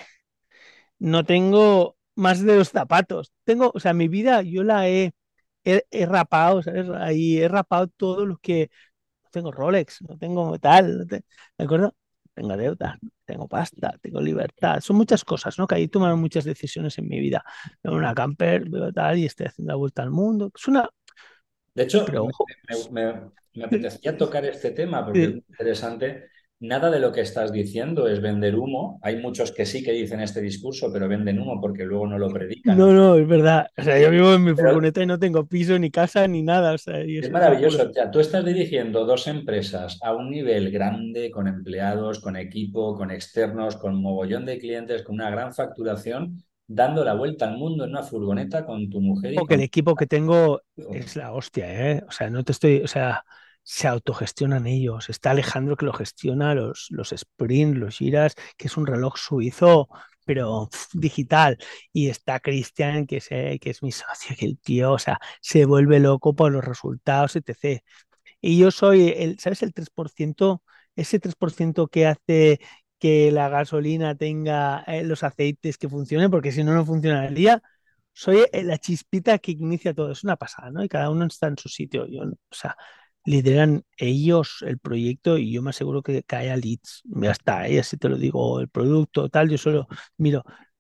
no tengo más de los zapatos, tengo, o sea, mi vida yo la he, he, he rapado, ¿sabes? Ahí he rapado todo lo que, no tengo Rolex, no tengo tal, no te- ¿de acuerdo? Tengo deuda, tengo pasta, tengo libertad. Son muchas cosas, ¿no? Que ahí tomaron muchas decisiones en mi vida. Tengo una camper, veo tal, y estoy haciendo la vuelta al mundo. Es una. De hecho, Pero me, ojo. me- me- me apetecía tocar este tema porque es eh, muy interesante. Nada de lo que estás diciendo es vender humo. Hay muchos que sí que dicen este discurso, pero venden humo porque luego no lo predican. No, no, es verdad. O sea, yo vivo en mi Pero furgoneta y no tengo piso, ni casa, ni nada. O sea, y es eso es un pueblo. maravilloso. O sea, tú estás dirigiendo dos empresas a un nivel grande, con empleados, con equipo, con externos, con mogollón de clientes, con una gran facturación, dando la vuelta al mundo en una furgoneta con tu mujer y Ojo, que el con equipo que tengo tus hijos. es la hostia, ¿eh? O sea, no te estoy. O sea, se autogestionan ellos. Está Alejandro que lo gestiona, los, los Sprint, los Giras, que es un reloj suizo, pero pf, digital. Y está Cristian, que es, eh, que es mi socio, que el tío, o sea, se vuelve loco por los resultados, etcétera. Y yo soy el, ¿sabes? El tres por ciento, ese tres por ciento que hace que la gasolina tenga eh, los aceites que funcionen, porque si no, no funcionaría. Soy eh, la chispita que inicia todo. Es una pasada, ¿no? Y cada uno está en su sitio. Yo, o sea, lideran ellos el proyecto y yo me aseguro que, que haya leads. Ya está, ¿eh? Así te lo digo, el producto, tal. Yo solo miro,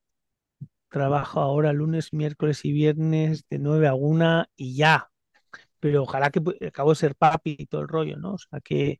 trabajo ahora lunes, miércoles y viernes de nueve a una y ya, pero ojalá que pu- acabo de ser papi y todo el rollo, ¿no? O sea que,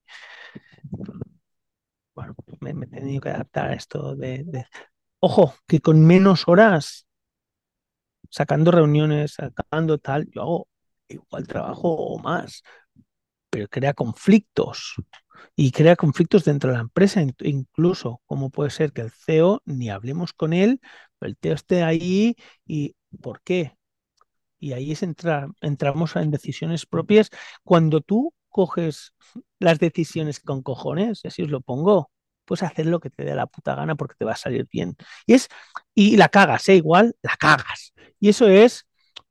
bueno, me, me he tenido que adaptar a esto de, de- Ojo, que con menos horas, sacando reuniones, sacando tal, yo hago. igual trabajo o más, pero crea conflictos y crea conflictos dentro de la empresa, incluso como puede ser que el C E O ni hablemos con él, pero el tío esté ahí y ¿por qué? Y ahí es entrar, entramos en decisiones propias. Cuando tú coges las decisiones con cojones, y así os lo pongo, puedes hacer lo que te dé la puta gana porque te va a salir bien. Y es, y la cagas, ¿eh? Igual, la cagas. Y eso es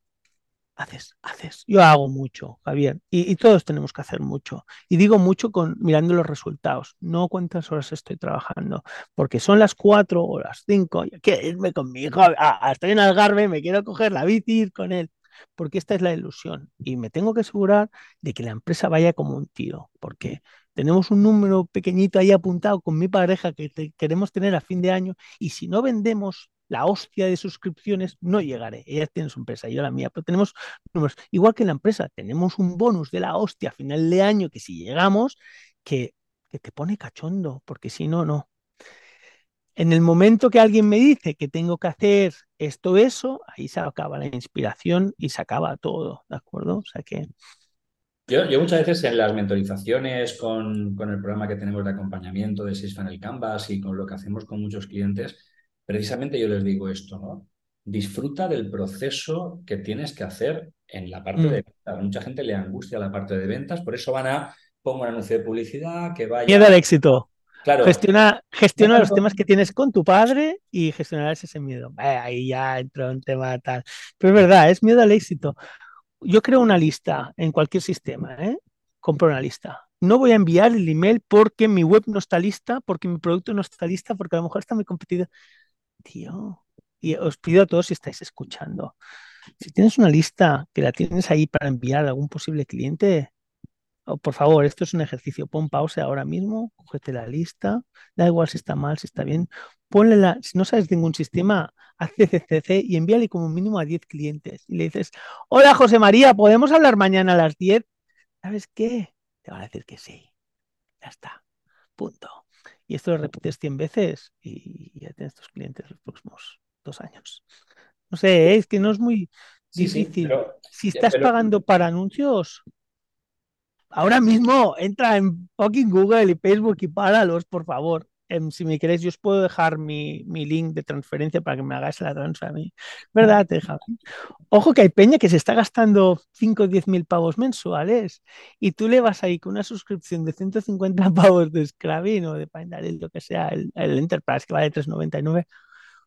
haces, haces. Yo hago mucho, Javier, y, y, todos tenemos que hacer mucho. Y digo mucho con mirando los resultados, no cuántas horas estoy trabajando, porque son las cuatro o las cinco, yo quiero irme con mi hijo, ah, estoy en Algarve, me quiero coger la bici y ir con él, porque esta es la ilusión. Y me tengo que asegurar de que la empresa vaya como un tiro, porque tenemos un número pequeñito ahí apuntado con mi pareja que te, queremos tener a fin de año, y si no vendemos la hostia de suscripciones, no llegaré. Ella tiene su empresa, yo la mía, pero tenemos números. Igual que en la empresa, tenemos un bonus de la hostia a final de año que si llegamos, que, que te pone cachondo, porque si no, no. En el momento que alguien me dice que tengo que hacer esto, eso, ahí se acaba la inspiración y se acaba todo, ¿de acuerdo? O sea que... Yo, yo muchas veces en las mentorizaciones con, con el programa que tenemos de acompañamiento de Six Funnel Canvas y con lo que hacemos con muchos clientes, precisamente yo les digo esto, ¿no? Disfruta del proceso que tienes que hacer en la parte Mm. de ventas. Mucha gente le angustia la parte de ventas, por eso van a, pongo un anuncio de publicidad, que Miedo vaya... al éxito. Claro, Gestiona, no gestiona los tanto... temas que tienes con tu padre y gestionarás ese miedo. Eh, ahí ya entró un tema tal. Pero es verdad, es miedo al éxito. Yo creo una lista en cualquier sistema, ¿eh? Compro una lista. No voy a enviar el email porque mi web no está lista, porque mi producto no está lista, porque a lo mejor está muy competido. Tío, y os pido a todos si estáis escuchando, si tienes una lista que la tienes ahí para enviar a algún posible cliente, oh, por favor, esto es un ejercicio, pon pausa ahora mismo, cógete la lista, da igual si está mal, si está bien, ponle la, si no sabes de ningún sistema, haz C C C C y envíale como mínimo a diez clientes y le dices, hola José María, ¿podemos hablar mañana a las diez? ¿Sabes qué? Te van a decir que sí, ya está, punto. Y esto lo repites cien veces y ya tienes tus clientes los próximos dos años. No sé, ¿eh? Es que no es muy Sí, sí, difícil. pero, Si estás pero pagando para anuncios, ahora mismo entra en fucking Google y Facebook y páralos, por favor. Em, si me queréis, yo os puedo dejar mi, mi link de transferencia para que me hagáis la transferencia a mí. ¿Verdad, Teja? Ojo que hay peña que se está gastando cinco o diez mil pavos mensuales y tú le vas ahí con una suscripción de ciento cincuenta pavos de Scravin o de Pindalet, lo que sea, el, el Enterprise que vale tres noventa y nueve y nueve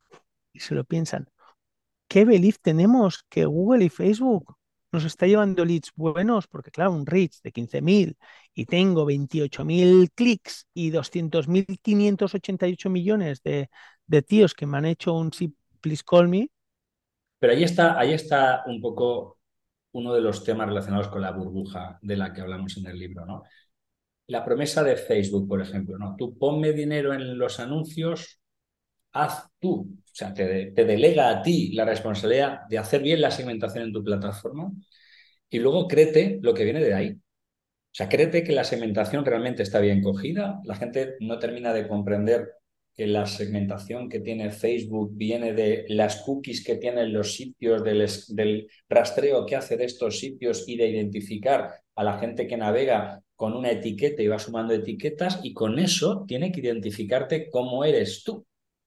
y se lo piensan. ¿Qué belief tenemos que Google y Facebook nos está llevando leads buenos? Porque claro, un reach de quince mil y tengo veintiocho mil clics y doscientos mil quinientos ochenta y ocho millones de, de tíos que me han hecho un sí, please call me. Pero ahí está, ahí está un poco uno de los temas relacionados con la burbuja de la que hablamos en el libro, ¿no? La promesa de Facebook, por ejemplo, ¿no? Tú ponme dinero en los anuncios, haz tú, o sea, te, te delega a ti la responsabilidad de hacer bien la segmentación en tu plataforma y luego créete lo que viene de ahí. O sea, créete que la segmentación realmente está bien cogida. La gente no termina de comprender que la segmentación que tiene Facebook viene de las cookies que tienen los sitios, del, del rastreo que hace de estos sitios y de identificar a la gente que navega con una etiqueta y va sumando etiquetas y con eso tiene que identificarte cómo eres tú.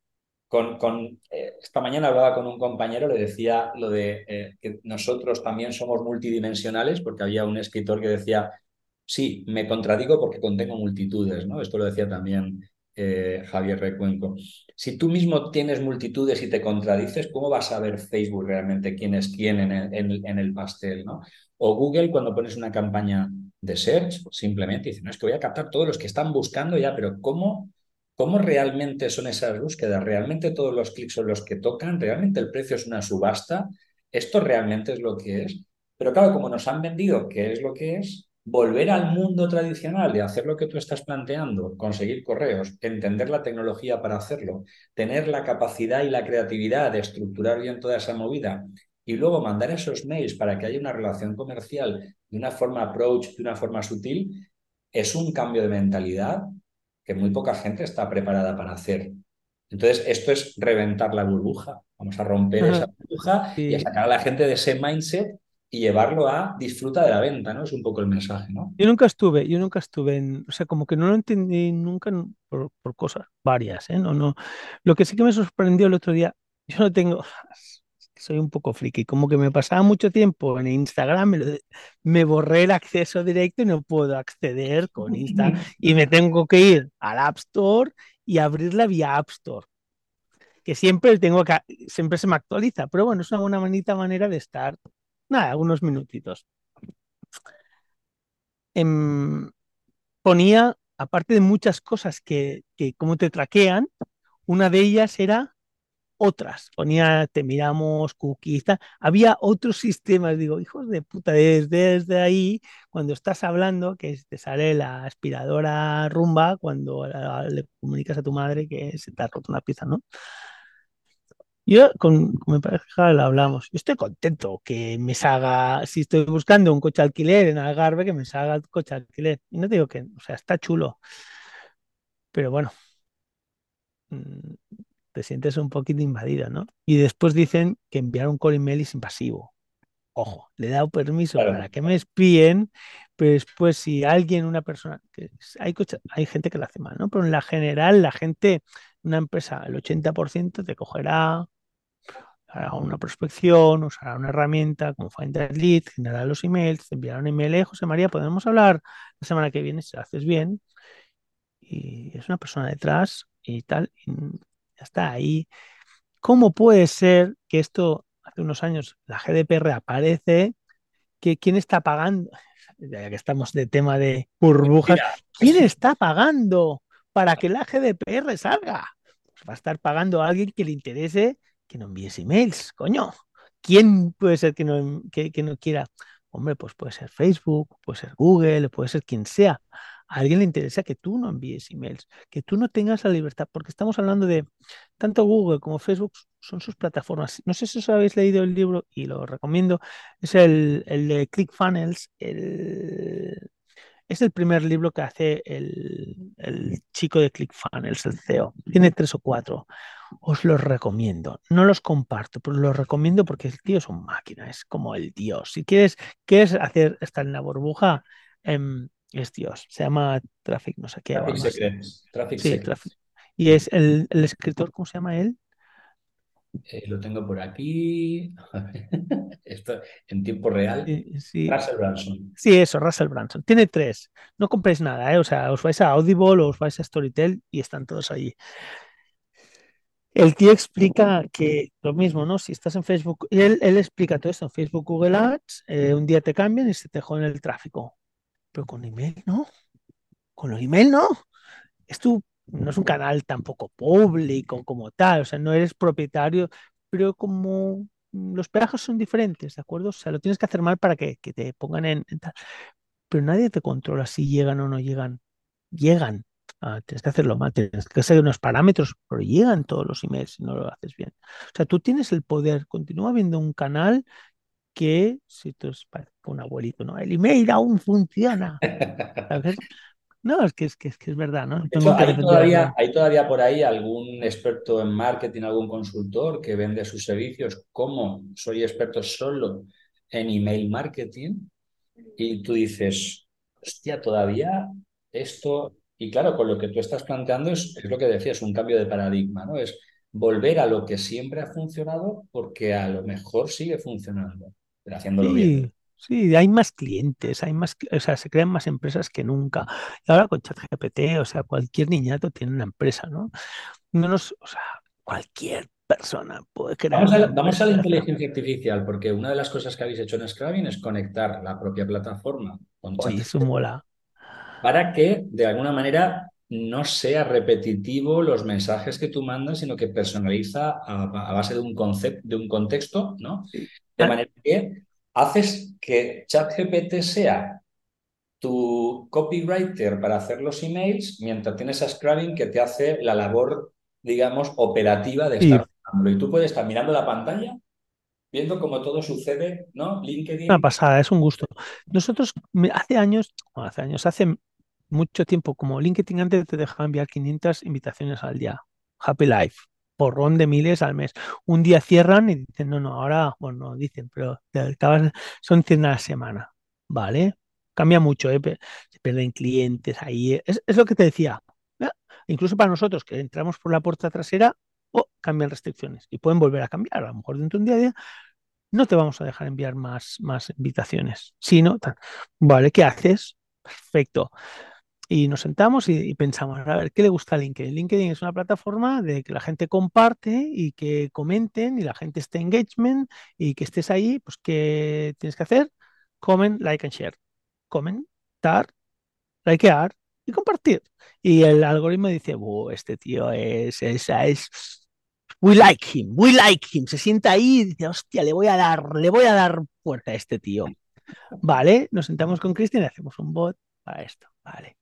Con, con eh, esta mañana hablaba con un compañero, le decía lo de eh, que nosotros también somos multidimensionales, porque había un escritor que decía, sí, me contradigo porque contengo multitudes, ¿no? Esto lo decía también eh, Javier Recuenco. Si tú mismo tienes multitudes y te contradices, ¿cómo vas a ver Facebook realmente quién es quién en el, en, en el pastel, ¿no? O Google, cuando pones una campaña de search, simplemente dice, no, es que voy a captar todos los que están buscando ya, pero ¿cómo? ¿Cómo realmente son esas búsquedas? ¿Realmente todos los clics son los que tocan? ¿Realmente el precio es una subasta? ¿Esto realmente es lo que es? Pero claro, como nos han vendido qué es lo que es, volver al mundo tradicional de hacer lo que tú estás planteando, conseguir correos, entender la tecnología para hacerlo, tener la capacidad y la creatividad de estructurar bien toda esa movida y luego mandar esos mails para que haya una relación comercial de una forma approach, de una forma sutil, es un cambio de mentalidad que muy poca gente está preparada para hacer. Entonces, esto es reventar la burbuja. Vamos a romper esa burbuja y a Sí, sacar a la gente de ese mindset y llevarlo a disfruta de la venta, ¿no? Es un poco el mensaje, ¿no? Yo nunca estuve, yo nunca estuve en, o sea, como que no lo entendí nunca en- por, por cosas varias, ¿eh? No, no. Lo que sí que me sorprendió el otro día, yo no tengo, soy un poco friki, como que me pasaba mucho tiempo en Instagram, me, lo de- me borré el acceso directo y no puedo acceder con Insta y me tengo que ir al App Store y abrirla vía App Store, que siempre tengo que, siempre se me actualiza, pero bueno, es una buena manita manera de estar, nada, unos minutitos. Em, ponía, aparte de muchas cosas que, que como te traquean, una de ellas era otras. Ponía, te miramos, cookies, tal. Había otros sistemas, digo, hijos de puta, desde, desde ahí, cuando estás hablando, que te sale la aspiradora rumba, cuando la- le comunicas a tu madre que se te ha roto una pieza, ¿no? Yo con, con mi pareja lo hablamos. Yo estoy contento que me salga, si estoy buscando un coche alquiler en Algarve, que me salga el coche alquiler. Y no te digo que, o sea, está chulo, pero bueno, mm, te sientes un poquito invadido, ¿no? Y después dicen que enviar un call email es invasivo. Ojo, le he dado permiso Claro. para que me espíen, pero después si alguien, una persona, que es- hay, cocha- hay gente que lo hace mal, ¿no? Pero en la general, la gente, una empresa, el ochenta por ciento te cogerá, hará una prospección, usará una herramienta como Finder Lead, generará los emails, te enviará un email, "Eh, José María, podemos hablar la semana que viene si lo haces bien", y es una persona detrás y tal, y ya está ahí. ¿Cómo puede ser que esto, hace unos años, la G D P R aparece, que quién está pagando? Ya que estamos de tema de burbujas, Mira, ¿quién está pagando para que la G D P R salga? Pues va a estar pagando a alguien que le interese que no envíes emails, coño. ¿Quién puede ser que no, que, que no quiera? Hombre, pues puede ser Facebook, puede ser Google, puede ser quien sea. A alguien le interesa que tú no envíes emails, que tú no tengas la libertad, porque estamos hablando de tanto Google como Facebook son sus plataformas. No sé si os habéis leído el libro y lo recomiendo. Es el, el de ClickFunnels. El, es el primer libro que hace el, el chico de ClickFunnels, el C E O. Tiene tres o cuatro. Os los recomiendo. No los comparto, pero los recomiendo porque el tío es un máquina, es como el dios. Si quieres, quieres hacer estar en la burbuja, em, es Dios. Se llama Traffic, no sé qué o Traffic algo así. Secrets, Traffic Sí, Traffic. Secrets. Y es el, el escritor, ¿cómo se llama él? Eh, lo tengo por aquí. Esto en tiempo real. Sí, sí, Russell Branson. sí, eso, Russell Brunson. Tiene tres. No compréis nada, ¿eh? O sea, os vais a Audible o os vais a Storytel y están todos allí. El tío explica que lo mismo, ¿no? Si estás en Facebook, y él, él explica todo esto en Facebook, Google Ads, eh, un día te cambian y se te joden el tráfico. Pero con email, ¿no? Con los email, ¿no? Es tu, no es un canal tampoco público como tal, o sea, no eres propietario, pero como los peajes son diferentes, ¿de acuerdo? O sea, lo tienes que hacer mal para que, que te pongan en, en tal. Pero nadie te controla si llegan o no llegan. Llegan. Ah, tienes que hacerlo mal, tienes que seguir unos parámetros, pero llegan todos los emails si no lo haces bien. O sea, tú tienes el poder. Continúa habiendo un canal que, si tú es parece un abuelito, ¿no? El email aún funciona. ¿Sabes? No, es que es que es que es verdad, ¿no? No De hecho, tengo que ¿hay defender a todavía, nadie. hay todavía por ahí algún experto en marketing, algún consultor que vende sus servicios como soy experto solo en email marketing? Y tú dices, hostia, todavía esto, y claro, con lo que tú estás planteando es, es lo que decías, un cambio de paradigma, ¿no? Es volver a lo que siempre ha funcionado porque a lo mejor sigue funcionando, pero haciéndolo bien. Sí, sí, hay más clientes, hay más, o sea, se crean más empresas que nunca. Y ahora con ChatGPT, o sea, cualquier niñato tiene una empresa, ¿no? No nos, o sea, cualquier persona puede crear Vamos una a, vamos a la empresa. inteligencia artificial, porque una de las cosas que habéis hecho en Scrubbing es conectar la propia plataforma con Oye, eso ChatGPT mola. para que de alguna manera no sea repetitivo los mensajes que tú mandas, sino que personaliza a, a base de un concepto, de un contexto, ¿no? Sí. De Ah, manera que haces que ChatGPT sea tu copywriter para hacer los emails, mientras tienes a Scrubbing que te hace la labor, digamos, operativa de sí, estar haciéndolo. Y tú puedes estar mirando la pantalla, viendo cómo todo sucede, ¿no? una LinkedIn. pasada, es un gusto. Nosotros me- hace años, bueno, hace años, hace mucho tiempo, como LinkedIn antes te dejaba enviar quinientas invitaciones al día. Happy Life. porrón de miles al mes. Un día cierran y dicen, no, no, ahora, bueno, no dicen, pero te acabas- son cien a la semana, ¿vale? Cambia mucho, ¿eh? Pe- Se pierden clientes ahí. Es, es lo que te decía. ¿eh? Incluso para nosotros que entramos por la puerta trasera, o cambian restricciones y pueden volver a cambiar. A lo mejor dentro de un día no te vamos a dejar enviar más, más invitaciones. Si no, tal. Vale, ¿qué haces? Perfecto. Y nos sentamos y, y pensamos, a ver, ¿qué le gusta a LinkedIn? LinkedIn es una plataforma de que la gente comparte y que comenten y la gente esté engagement y que estés ahí, pues ¿qué tienes que hacer? Comment, like and share. Comentar, likear y compartir. Y el algoritmo dice, "Buh, este tío es, esa es, we like him, we like him". Se sienta ahí y dice, hostia, le voy a dar, le voy a dar puerta a este tío. Vale, nos sentamos con Cristian y hacemos un bot para esto. Vale.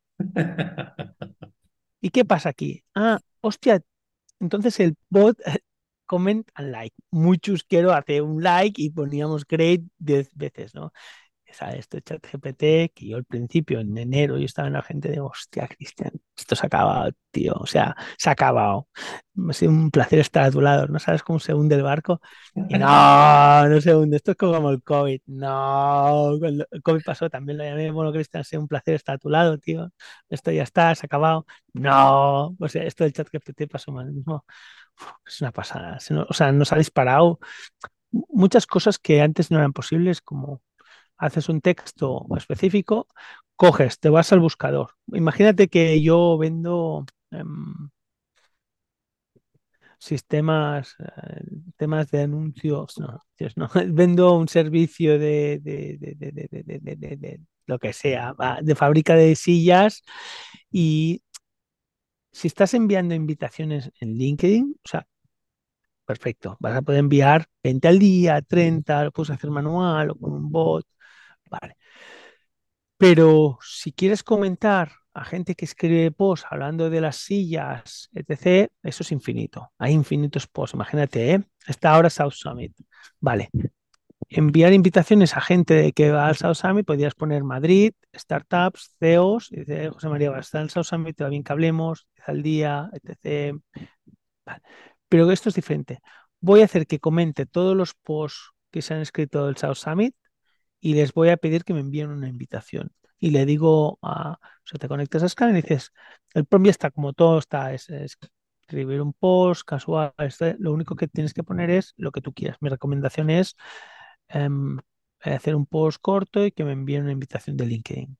¿Y qué pasa aquí? Ah, hostia, entonces el bot comment and like. Muy chusquero, hace un like y poníamos great diez veces, ¿no? ¿Sabes? Esto de ChatGPT, que yo al principio, en enero, yo estaba en la gente de, hostia, Cristian, esto se ha acabado, tío, o sea, se ha acabado. Ha sido un placer estar a tu lado, ¿no sabes cómo se hunde el barco? Y no, no se hunde, esto es como el COVID, no, cuando el COVID pasó también lo llamé, bueno, Cristian, ha sido un placer estar a tu lado, tío, esto ya está, se ha acabado, no, o sea, esto del ChatGPT pasó mal mismo. Uf, es una pasada, o sea, nos ha disparado muchas cosas que antes no eran posibles, como haces un texto específico, coges, te vas al buscador. Imagínate que yo vendo em, sistemas, eh, temas de anuncios, no, Dios, no, vendo un servicio de, de, de, de, de, de, de, de, de lo que sea, va, de fábrica de sillas y si estás enviando invitaciones en LinkedIn, o sea, perfecto, vas a poder enviar veinte al día, treinta, lo puedes hacer manual o con un bot, vale. Pero si quieres comentar a gente que escribe posts hablando de las sillas, etcétera, eso es infinito. Hay infinitos posts. Imagínate, ¿eh? Esta hora South Summit. Vale. Enviar invitaciones a gente que va al South Summit, podrías poner Madrid, startups, C E Os, y dice, José María, va a estar en el South Summit, te va bien que hablemos, diez al día, etcétera. Vale. Pero esto es diferente. Voy a hacer que comente todos los posts que se han escrito del South Summit y les voy a pedir que me envíen una invitación. Y le digo, a, o sea, te conectas a Skype y dices, el prompt ya está como todo está, es, es escribir un post casual, este, lo único que tienes que poner es lo que tú quieras. Mi recomendación es em, hacer un post corto y que me envíen una invitación de LinkedIn.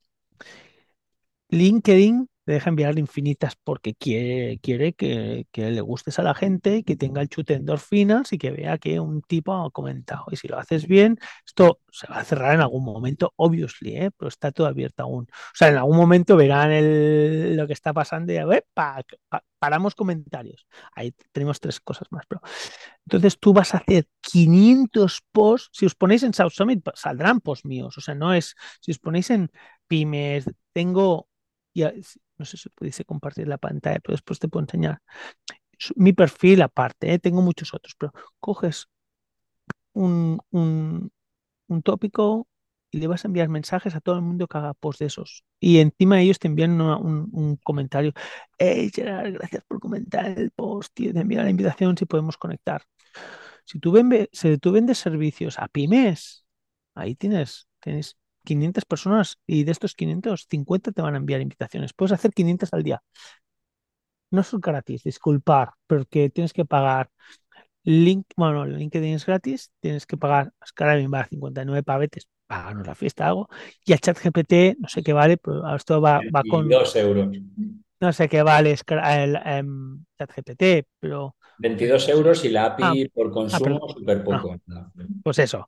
LinkedIn te deja enviar infinitas porque quiere, quiere que, que le gustes a la gente y que tenga el chute de endorfinas y que vea que un tipo ha comentado. Y si lo haces bien, esto se va a cerrar en algún momento, obviously, ¿eh? Pero está todo abierto aún. O sea, en algún momento verán el- lo que está pasando y ¡epa! Pa- paramos comentarios. Ahí tenemos tres cosas más. Pero... Entonces tú vas a hacer quinientos posts. Si os ponéis en South Summit, pues, saldrán posts míos. O sea, no es. Si os ponéis en pymes, tengo ya, no sé si pudiese compartir la pantalla, pero después te puedo enseñar. Mi perfil aparte, ¿eh? Tengo muchos otros, pero coges un, un, un tópico y le vas a enviar mensajes a todo el mundo que haga post de esos. Y encima ellos te envían una- un, un comentario. Hey, Gerard, gracias por comentar el post, tío, te envío la invitación si podemos conectar. Si tú, vende, si tú vendes servicios a pymes, ahí tienes, tienes quinientas personas y de estos quinientos, cincuenta te van a enviar invitaciones. Puedes hacer quinientas al día. No son gratis, disculpar, porque tienes que pagar. Link, bueno, LinkedIn es gratis, tienes que pagar, es que ahora mismo va a cincuenta y nueve pavetes, páganos la fiesta, algo. Y el chat G P T, no sé qué vale, pero esto va, va con, veintidós euros. no sé qué vale es que el, em, chat G P T, pero, veintidós euros y la ah, A P I por ah, consumo perdón, súper no, poco. pues eso,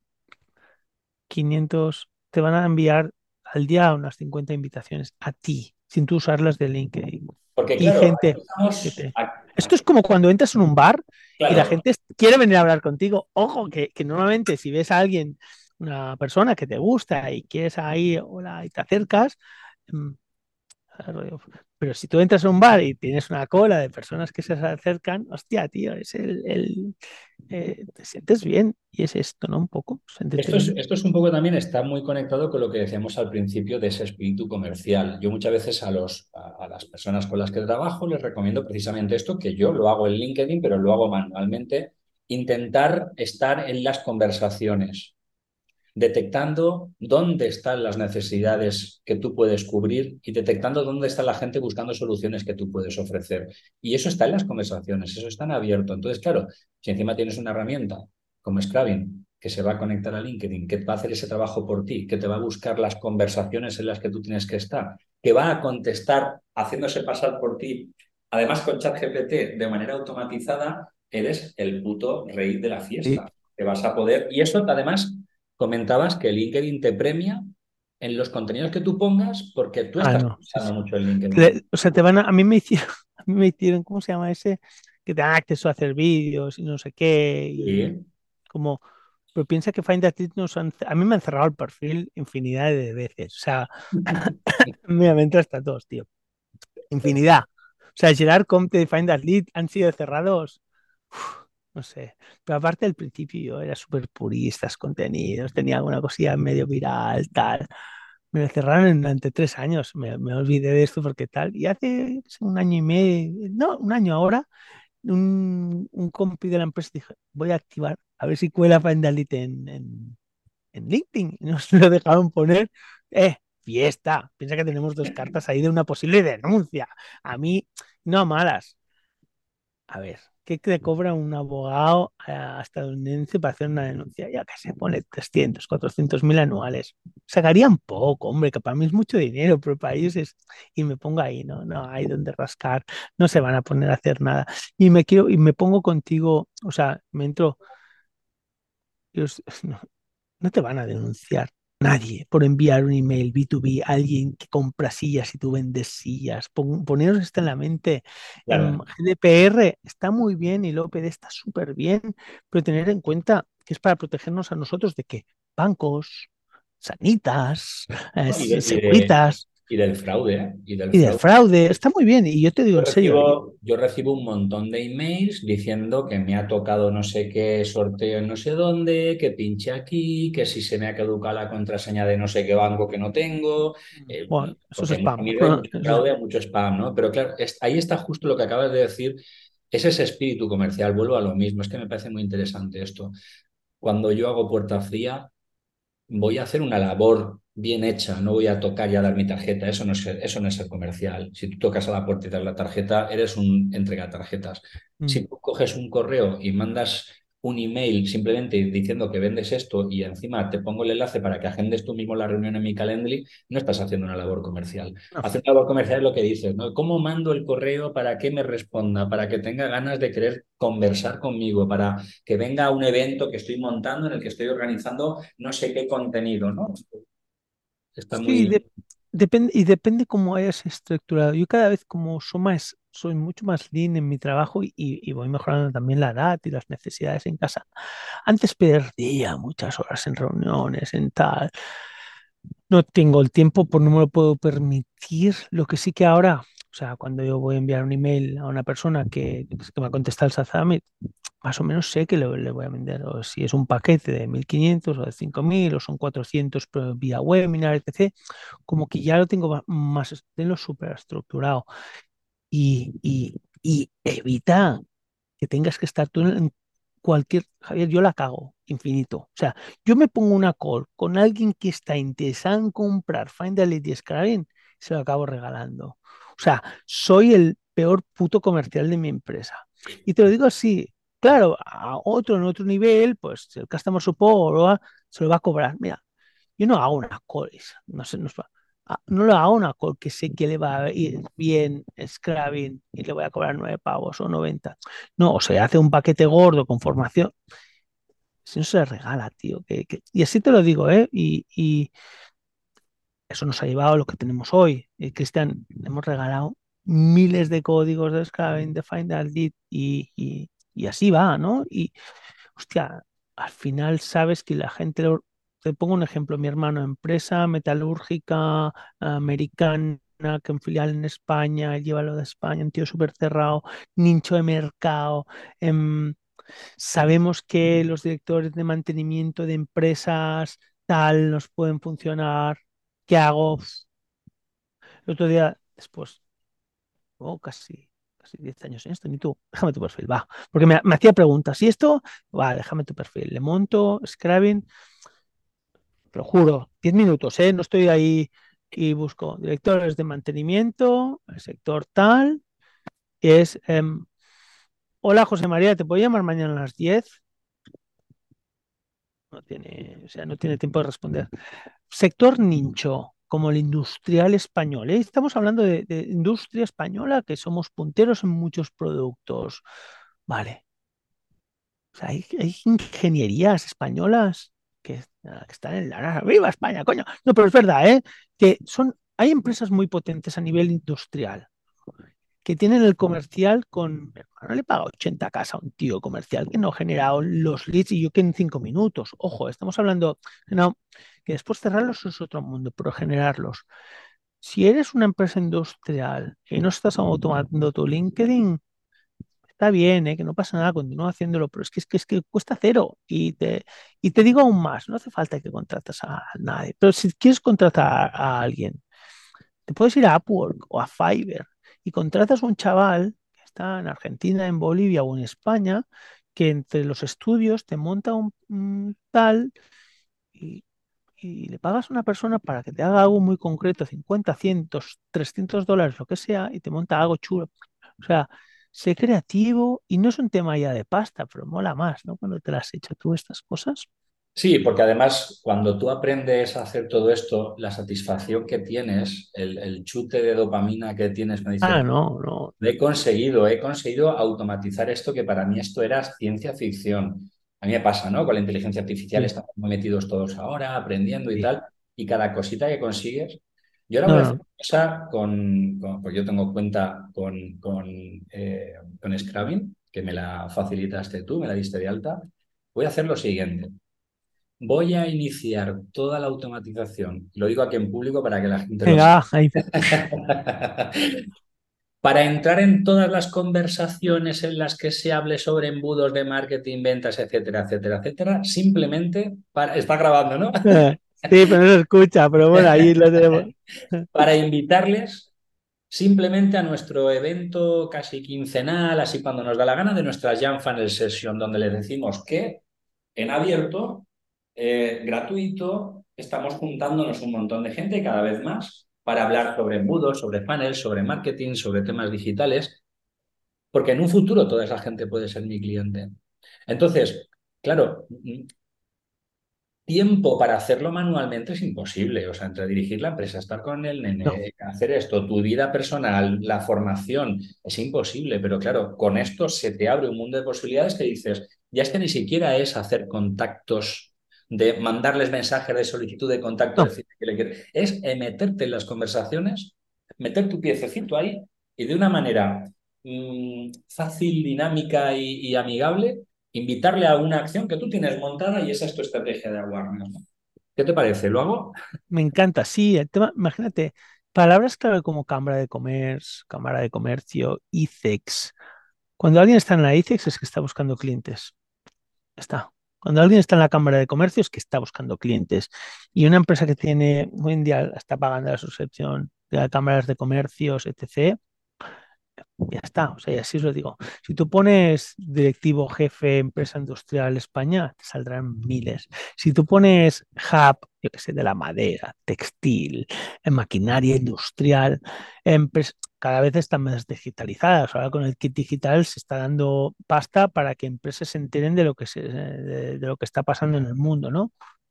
quinientos te van a enviar al día unas cincuenta invitaciones a ti, sin tú usarlas de LinkedIn. Porque Y claro, aquí gente que estamos, te... a- Esto es como cuando entras en un bar y la claro, gente es- quiere venir a hablar contigo. Ojo, que, que normalmente si ves a alguien, una persona que te gusta y quieres ahí, hola, y te acercas, mm, Pero si tú entras a un bar y tienes una cola de personas que se acercan, hostia, tío, es el, el eh, te sientes bien y es esto, ¿no? Un poco, sentirte Esto es, bien. esto es un poco también, está muy conectado con lo que decíamos al principio de ese espíritu comercial. Yo muchas veces a, los, a, a las personas con las que trabajo les recomiendo precisamente esto, que yo lo hago en LinkedIn, pero lo hago manualmente, intentar estar en las conversaciones, detectando dónde están las necesidades que tú puedes cubrir y detectando dónde está la gente buscando soluciones que tú puedes ofrecer. Y eso está en las conversaciones, eso está en abierto. Entonces, claro, si encima tienes una herramienta como Scrubbing, que se va a conectar a LinkedIn, que va a hacer ese trabajo por ti, que te va a buscar las conversaciones en las que tú tienes que estar, que va a contestar haciéndose pasar por ti, además con ChatGPT de manera automatizada, eres el puto rey de la Sí. fiesta. Que vas a poder, y eso además comentabas que LinkedIn te premia en los contenidos que tú pongas porque tú Ah, estás no, sí, sí. usando mucho el LinkedIn. Le- o sea, te van a, a mí me hicieron, a mí me hicieron, ¿cómo se llama ese? Que te dan acceso a hacer vídeos y no sé qué, y Sí, como, pero piensa que Find That It nos han, a mí me han cerrado el perfil infinidad de veces, o sea, mira, me entra hasta todos, tío, infinidad. O sea, Gerard Comte de Find That Lead han sido cerrados, uf, no sé, pero aparte al principio yo era súper purista, contenidos, tenía alguna cosilla medio viral, tal. Me lo cerraron durante tres años. Me, me olvidé de esto porque tal. Y hace un año y medio, no, un año ahora, un, un compi de la empresa dije, voy a activar, a ver si cuela Findalite en, en, en LinkedIn. Y nos lo dejaron poner. Eh, fiesta. Piensa que tenemos dos cartas ahí de una posible denuncia. A mí, no a malas. A ver, ¿qué te cobra un abogado eh, estadounidense para hacer una denuncia? Ya que se pone trescientos, cuatrocientos mil anuales. Sacarían poco, hombre, que para mí es mucho dinero, pero para ellos es... Y me pongo ahí, no, no hay donde rascar, no se van a poner a hacer nada. Y me quiero, y me pongo contigo, o sea, me entro, yo, no, no te van a denunciar nadie por enviar un email B dos B a alguien que compra sillas y tú vendes sillas. Pon- poneros esto en la mente. En claro. G D P R está muy bien y el O P D está súper bien, pero tener en cuenta que es para protegernos a nosotros de que bancos, sanitas, eh, ¿No? Y, de, y, de, securitas y del fraude, ¿eh? Y del y del fraude. fraude está muy bien. Y yo te digo Yo en serio, y- recibo, yo recibo un montón de emails diciendo que me ha tocado no sé qué sorteo en no sé dónde, que pinche aquí, que si se me ha caducado la contraseña de no sé qué banco que no tengo, eh, bueno, eso es porque hay mucho spam. miedo, hay mucho Eso es- fraude, hay mucho spam, ¿no? Pero claro, es- ahí está justo lo que acabas de decir, es ese espíritu comercial, vuelvo a lo mismo, es que me parece muy interesante esto. Cuando yo hago puerta fría, voy a hacer una labor bien hecha, no voy a tocar y a dar mi tarjeta, eso no es, ser- eso no es ser comercial. Si tú tocas a la puerta y das la tarjeta, eres un entrega tarjetas. mm. Si tú coges un correo y mandas un email simplemente diciendo que vendes esto y encima te pongo el enlace para que agendes tú mismo la reunión en mi Calendly, no estás haciendo una labor comercial. No. Hacer una labor comercial es lo que dices, ¿no? ¿Cómo mando el correo para que me responda, para que tenga ganas de querer conversar conmigo, para que venga a un evento que estoy montando, en el que estoy organizando no sé qué contenido, ¿no? Está Sí, muy... de- depende, y depende cómo hayas estructurado. Yo cada vez como soy más, soy mucho más lean en mi trabajo y, y voy mejorando también la edad y las necesidades en casa. Antes perdía muchas horas en reuniones, en tal. No tengo el tiempo, pues no me lo puedo permitir. Lo que sí que ahora, o sea, cuando yo voy a enviar un email a una persona que, que me ha contestado el Sazamit, más o menos sé que le, le voy a vender, o si es un paquete de mil quinientos o de cinco mil o son cuatrocientos pero vía webinar, etcétera. Como que ya lo tengo ma- más, tengo súper estructurado y, y, y evita que tengas que estar tú en cualquier, Javier, yo la cago infinito. O sea, yo me pongo una call con alguien que está interesado en comprar Findaly y Scraving, se lo acabo regalando. O sea, soy el peor puto comercial de mi empresa. Y te lo digo así, claro, a otro en otro nivel, pues el customer support o a- se lo va a cobrar. Mira, yo no hago una call, no sé, no, es pa- ah, no lo hago una call que sé que le va a ir bien Scraving y le voy a cobrar nueve pavos o noventa. No, o sea, hace un paquete gordo con formación. Si no se le regala, tío. Que, que- y así te lo digo, ¿eh? Y, y eso nos ha llevado a lo que tenemos hoy. Y, Cristian, le hemos regalado miles de códigos de Scraving, de Find and Lead y, y, y así va, ¿no? Y, hostia, al final sabes que la gente, lo- te pongo un ejemplo, mi hermano, empresa metalúrgica americana una que un filial en España, él lleva lo de España, un tío súper cerrado, nicho de mercado. em, Sabemos que los directores de mantenimiento de empresas tal nos pueden funcionar. ¿Qué hago? El otro día, después, oh, casi, casi diez años en esto, ni tú, déjame tu perfil, va. Porque me, me hacía preguntas, ¿y esto? Va, déjame tu perfil. Le monto, Scrubbing, te lo juro, diez minutos, ¿eh? No estoy ahí y busco directores de mantenimiento, el sector tal, es, em, hola José María, ¿te puedo llamar mañana a las diez? No tiene, o sea, no tiene tiempo de responder. Sector nicho, como el industrial español, ¿eh? Estamos hablando de, de industria española, que somos punteros en muchos productos. Vale. O sea, hay, hay ingenierías españolas que, ah, que están en la... ¡Viva España, coño! No, pero es verdad, ¿eh? Que son, hay empresas muy potentes a nivel industrial que tienen el comercial con... Mi hermano le paga ochenta k a un tío comercial que no ha generado los leads y yo que en cinco minutos. Ojo, estamos hablando... No, que después cerrarlos es otro mundo, pero generarlos. Si eres una empresa industrial y no estás automatizando tu LinkedIn, está bien, ¿eh? Que no pasa nada, continúa haciéndolo, pero es que, es que, es que cuesta cero. Y te, y te digo aún más, no hace falta que contrates a nadie, pero si quieres contratar a alguien, te puedes ir a Upwork o a Fiverr y contratas a un chaval que está en Argentina, en Bolivia o en España, que entre los estudios te monta un, un tal y, y le pagas a una persona para que te haga algo muy concreto, cincuenta, cien, trescientos dólares, lo que sea, y te monta algo chulo. O sea, sé creativo y no es un tema ya de pasta, pero mola más, ¿no? Cuando te las has hecho tú estas cosas. Sí, porque además cuando tú aprendes a hacer todo esto, la satisfacción que tienes, el, el chute de dopamina que tienes, me Ah, dices, no, no. lo he conseguido, he conseguido automatizar esto que para mí esto era ciencia ficción. A mí me pasa, ¿no? Con la inteligencia artificial Sí, estamos muy metidos todos ahora, aprendiendo y sí. tal, y cada cosita que consigues. Yo ahora voy No, a hacer no. una cosa con, con- pues yo tengo cuenta con, con, eh, con Scrubbing, que me la facilitaste tú, me la diste de alta. Voy a hacer lo siguiente. Voy a iniciar toda la automatización. Lo digo aquí en público para que la gente lo sepa. Venga, ahí. Para entrar en todas las conversaciones en las que se hable sobre embudos de marketing, ventas, etcétera, etcétera, etcétera, simplemente para... Está grabando, ¿no? Eh, Sí, pero no se escucha, pero bueno, ahí lo tenemos. Para invitarles simplemente a nuestro evento casi quincenal, así cuando nos da la gana, de nuestra Jam Funnel Session, donde les decimos que en abierto, eh, gratuito, estamos juntándonos un montón de gente cada vez más para hablar sobre embudos, sobre funnels, sobre marketing, sobre temas digitales, porque en un futuro toda esa gente puede ser mi cliente. Entonces, claro, tiempo para hacerlo manualmente es imposible. O sea, entre dirigir la empresa, estar con el No, nene, hacer esto, tu vida personal, la formación, es imposible. Pero claro, con esto se te abre un mundo de posibilidades que dices, ya es que ni siquiera es hacer contactos, de mandarles mensajes de solicitud de contacto, no. decir que le quieres. Es eh, meterte en las conversaciones, meter tu piececito ahí y de una manera mmm, fácil, dinámica y, y amigable invitarle a una acción que tú tienes montada y esa es tu estrategia de awareness, ¿no? ¿Qué te parece? ¿Lo hago? Me encanta, sí, el tema, imagínate, palabras clave como Cámara de Comercio, Cámara de Comercio, ICEX. Cuando alguien está en la ICEX es que está buscando clientes. Ya está. Cuando alguien está en la Cámara de Comercio es que está buscando clientes. Y una empresa que tiene, hoy en día está pagando la suscripción de cámaras de comercios, etcétera, ya está, o sea, y así os lo digo. Si tú pones directivo, jefe, empresa industrial España, te saldrán miles. Si tú pones hub, yo qué sé, de la madera, textil, en maquinaria industrial, empres- cada vez están más digitalizadas. Ahora con el kit digital se está dando pasta para que empresas se enteren de lo que se, de, de lo que está pasando en el mundo, ¿no?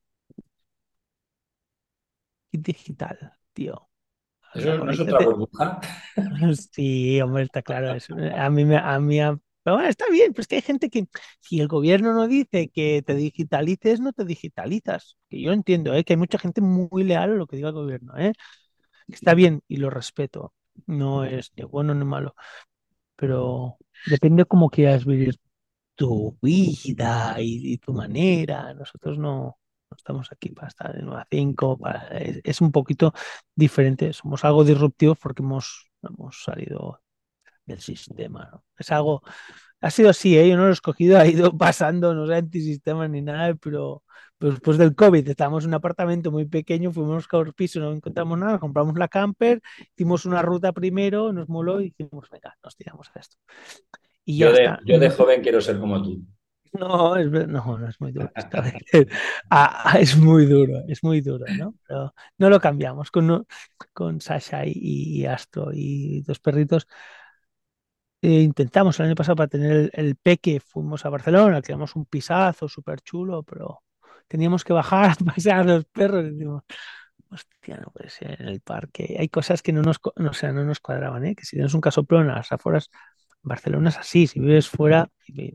Kit digital, tío. ¿Eso no es otra Conéctate. burbuja? Sí, hombre, está claro. Es- a mí me, a mí, a- pero bueno, está bien, pero es que hay gente que, si el gobierno no dice que te digitalices, no te digitalizas. Que yo entiendo, ¿eh? Que hay mucha gente muy leal a lo que diga el gobierno, ¿eh? Está bien y lo respeto. No es ni bueno ni malo, pero depende cómo quieras vivir tu vida y, y tu manera. Nosotros no. No estamos aquí para estar en nueve a cinco, para- es, es un poquito diferente. Somos algo disruptivos porque hemos, hemos salido del sistema, ¿no? Es algo, ha sido así, ¿eh? Yo no lo he escogido, ha ido pasando, no sé, antisistema ni nada, pero, pero después del COVID estábamos en un apartamento muy pequeño, fuimos a buscar piso, no encontramos nada, compramos la camper, hicimos una ruta primero, nos moló y dijimos, venga, nos tiramos a esto. Y ya Yo de, está. yo de No, joven quiero ser como tú. no, es, ver- no, no es muy duro esta vez. Ah, ah, es muy duro, es muy duro, ¿no? Pero no lo cambiamos. Con, no- con Sasha y, y Astro y dos perritos eh, intentamos el año pasado para tener el, el peque, fuimos a Barcelona, alquilamos un pisazo súper chulo, pero teníamos que bajar a pasear a los perros. Y decimos, hostia, no puede ser en el parque. Hay cosas que no nos, co- no, o sea, no nos cuadraban, ¿eh? Que si tienes un casoplón a las afueras, Barcelona es así, si vives fuera,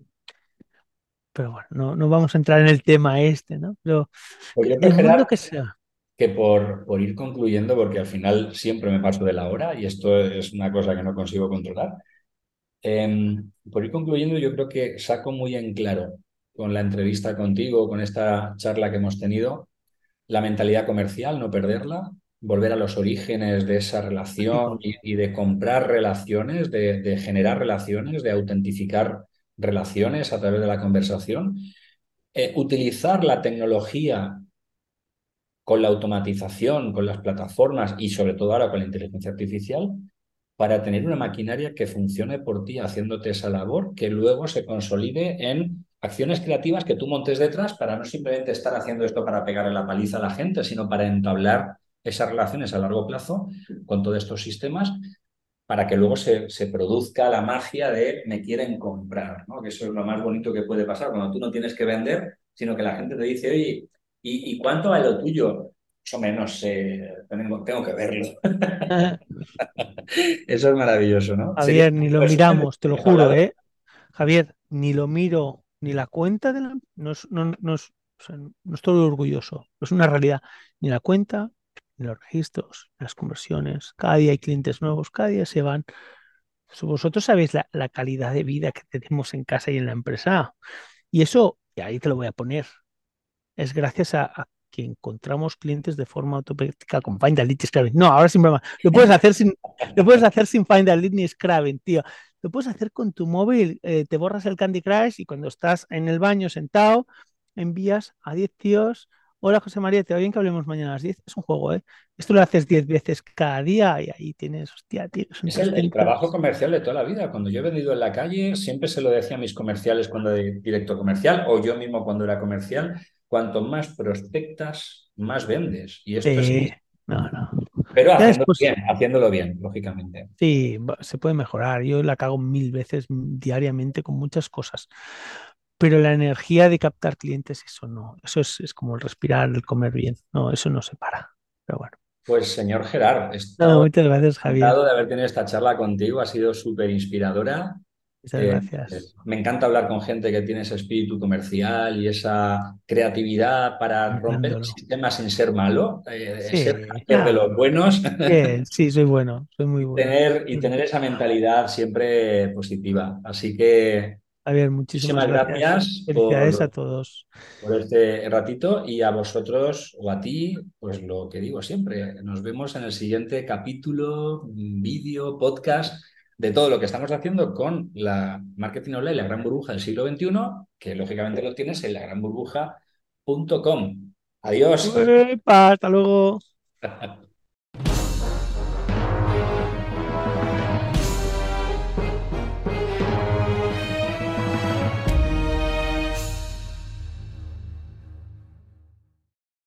pero bueno, no, no vamos a entrar en el tema este, ¿no? Pero Pues yo creo, el mundo Gerard, que sea. que por, por ir concluyendo, porque al final siempre me paso de la hora y esto es una cosa que no consigo controlar, eh, por ir concluyendo, yo creo que saco muy en claro con la entrevista contigo, con esta charla que hemos tenido, la mentalidad comercial, no perderla, volver a los orígenes de esa relación y, y de comprar relaciones, de, de generar relaciones, de autentificar relaciones a través de la conversación. Eh, utilizar la tecnología con la automatización, con las plataformas y sobre todo ahora con la inteligencia artificial para tener una maquinaria que funcione por ti, haciéndote esa labor, que luego se consolide en acciones creativas que tú montes detrás para no simplemente estar haciendo esto para pegarle la paliza a la gente, sino para entablar esas relaciones a largo plazo con todos estos sistemas para que luego se, se produzca la magia de me quieren comprar, ¿no? Que eso es lo más bonito que puede pasar cuando tú no tienes que vender, sino que la gente te dice, oye, ¿y, y cuánto vale lo tuyo? Más o menos, eh, tengo, tengo que verlo. Eso es maravilloso, ¿no? Sería Javier, ni un lo resumen miramos, te lo de juro, hablado. ¿eh? Javier, ni lo miro, ni la cuenta de la... No es, no, no es- o sea, no estoy orgulloso, es una realidad. Ni la cuenta, ni los registros, ni las conversiones. Cada día hay clientes nuevos, cada día se van. So, vosotros sabéis la, la calidad de vida que tenemos en casa y en la empresa. Y eso, y ahí te lo voy a poner, es gracias a, a que encontramos clientes de forma automática con Find a Lead y Scrapping. No, ahora sin broma. Lo puedes hacer sin, lo puedes hacer sin Find a Lead ni Scrapping, tío. Lo puedes hacer con tu móvil. Eh, te borras el Candy Crush y cuando estás en el baño sentado, envías a diez tíos. Hola José María, ¿te va bien que hablemos mañana a las diez? Es un juego, ¿eh? Esto lo haces diez veces cada día y ahí tienes, hostia, tío, son Es el, el trabajo trescientos. comercial de toda la vida. Cuando yo he vendido en la calle, siempre se lo decía a mis comerciales cuando de directo comercial o yo mismo cuando era comercial, cuanto más prospectas, más vendes. Y esto es Sí, así. no, no. Pero Ya haciéndolo después, bien, haciéndolo bien, lógicamente. sí, va- se puede mejorar. Yo la cago mil veces mm, diariamente con muchas cosas. Pero la energía de captar clientes, eso no. Eso es, es como el respirar, el comer bien. No, eso no se para. Pero bueno. Pues señor Gerard, he No, estado muchas gracias, Javier. encantado de haber tenido esta charla contigo, ha sido súper inspiradora. Muchas Eh, eh, gracias. me encanta hablar con gente que tiene ese espíritu comercial y esa creatividad para romper el Intentándolo. sistema sin ser malo, eh, ser Sí, hacker de nada. los buenos Bien, sí, soy bueno. Soy muy y bueno. tener, y tener esa mentalidad siempre positiva. Así que Javier, muchísimas muchísimas gracias. gracias Felicidades a por, todos. por este ratito y a vosotros o a ti, pues lo que digo siempre, nos vemos en el siguiente capítulo, vídeo, podcast de todo lo que estamos haciendo con la marketing online, la gran burbuja del siglo veintiuno, que lógicamente lo tienes en la gran burbuja punto com. Adiós. Uepa, hasta luego.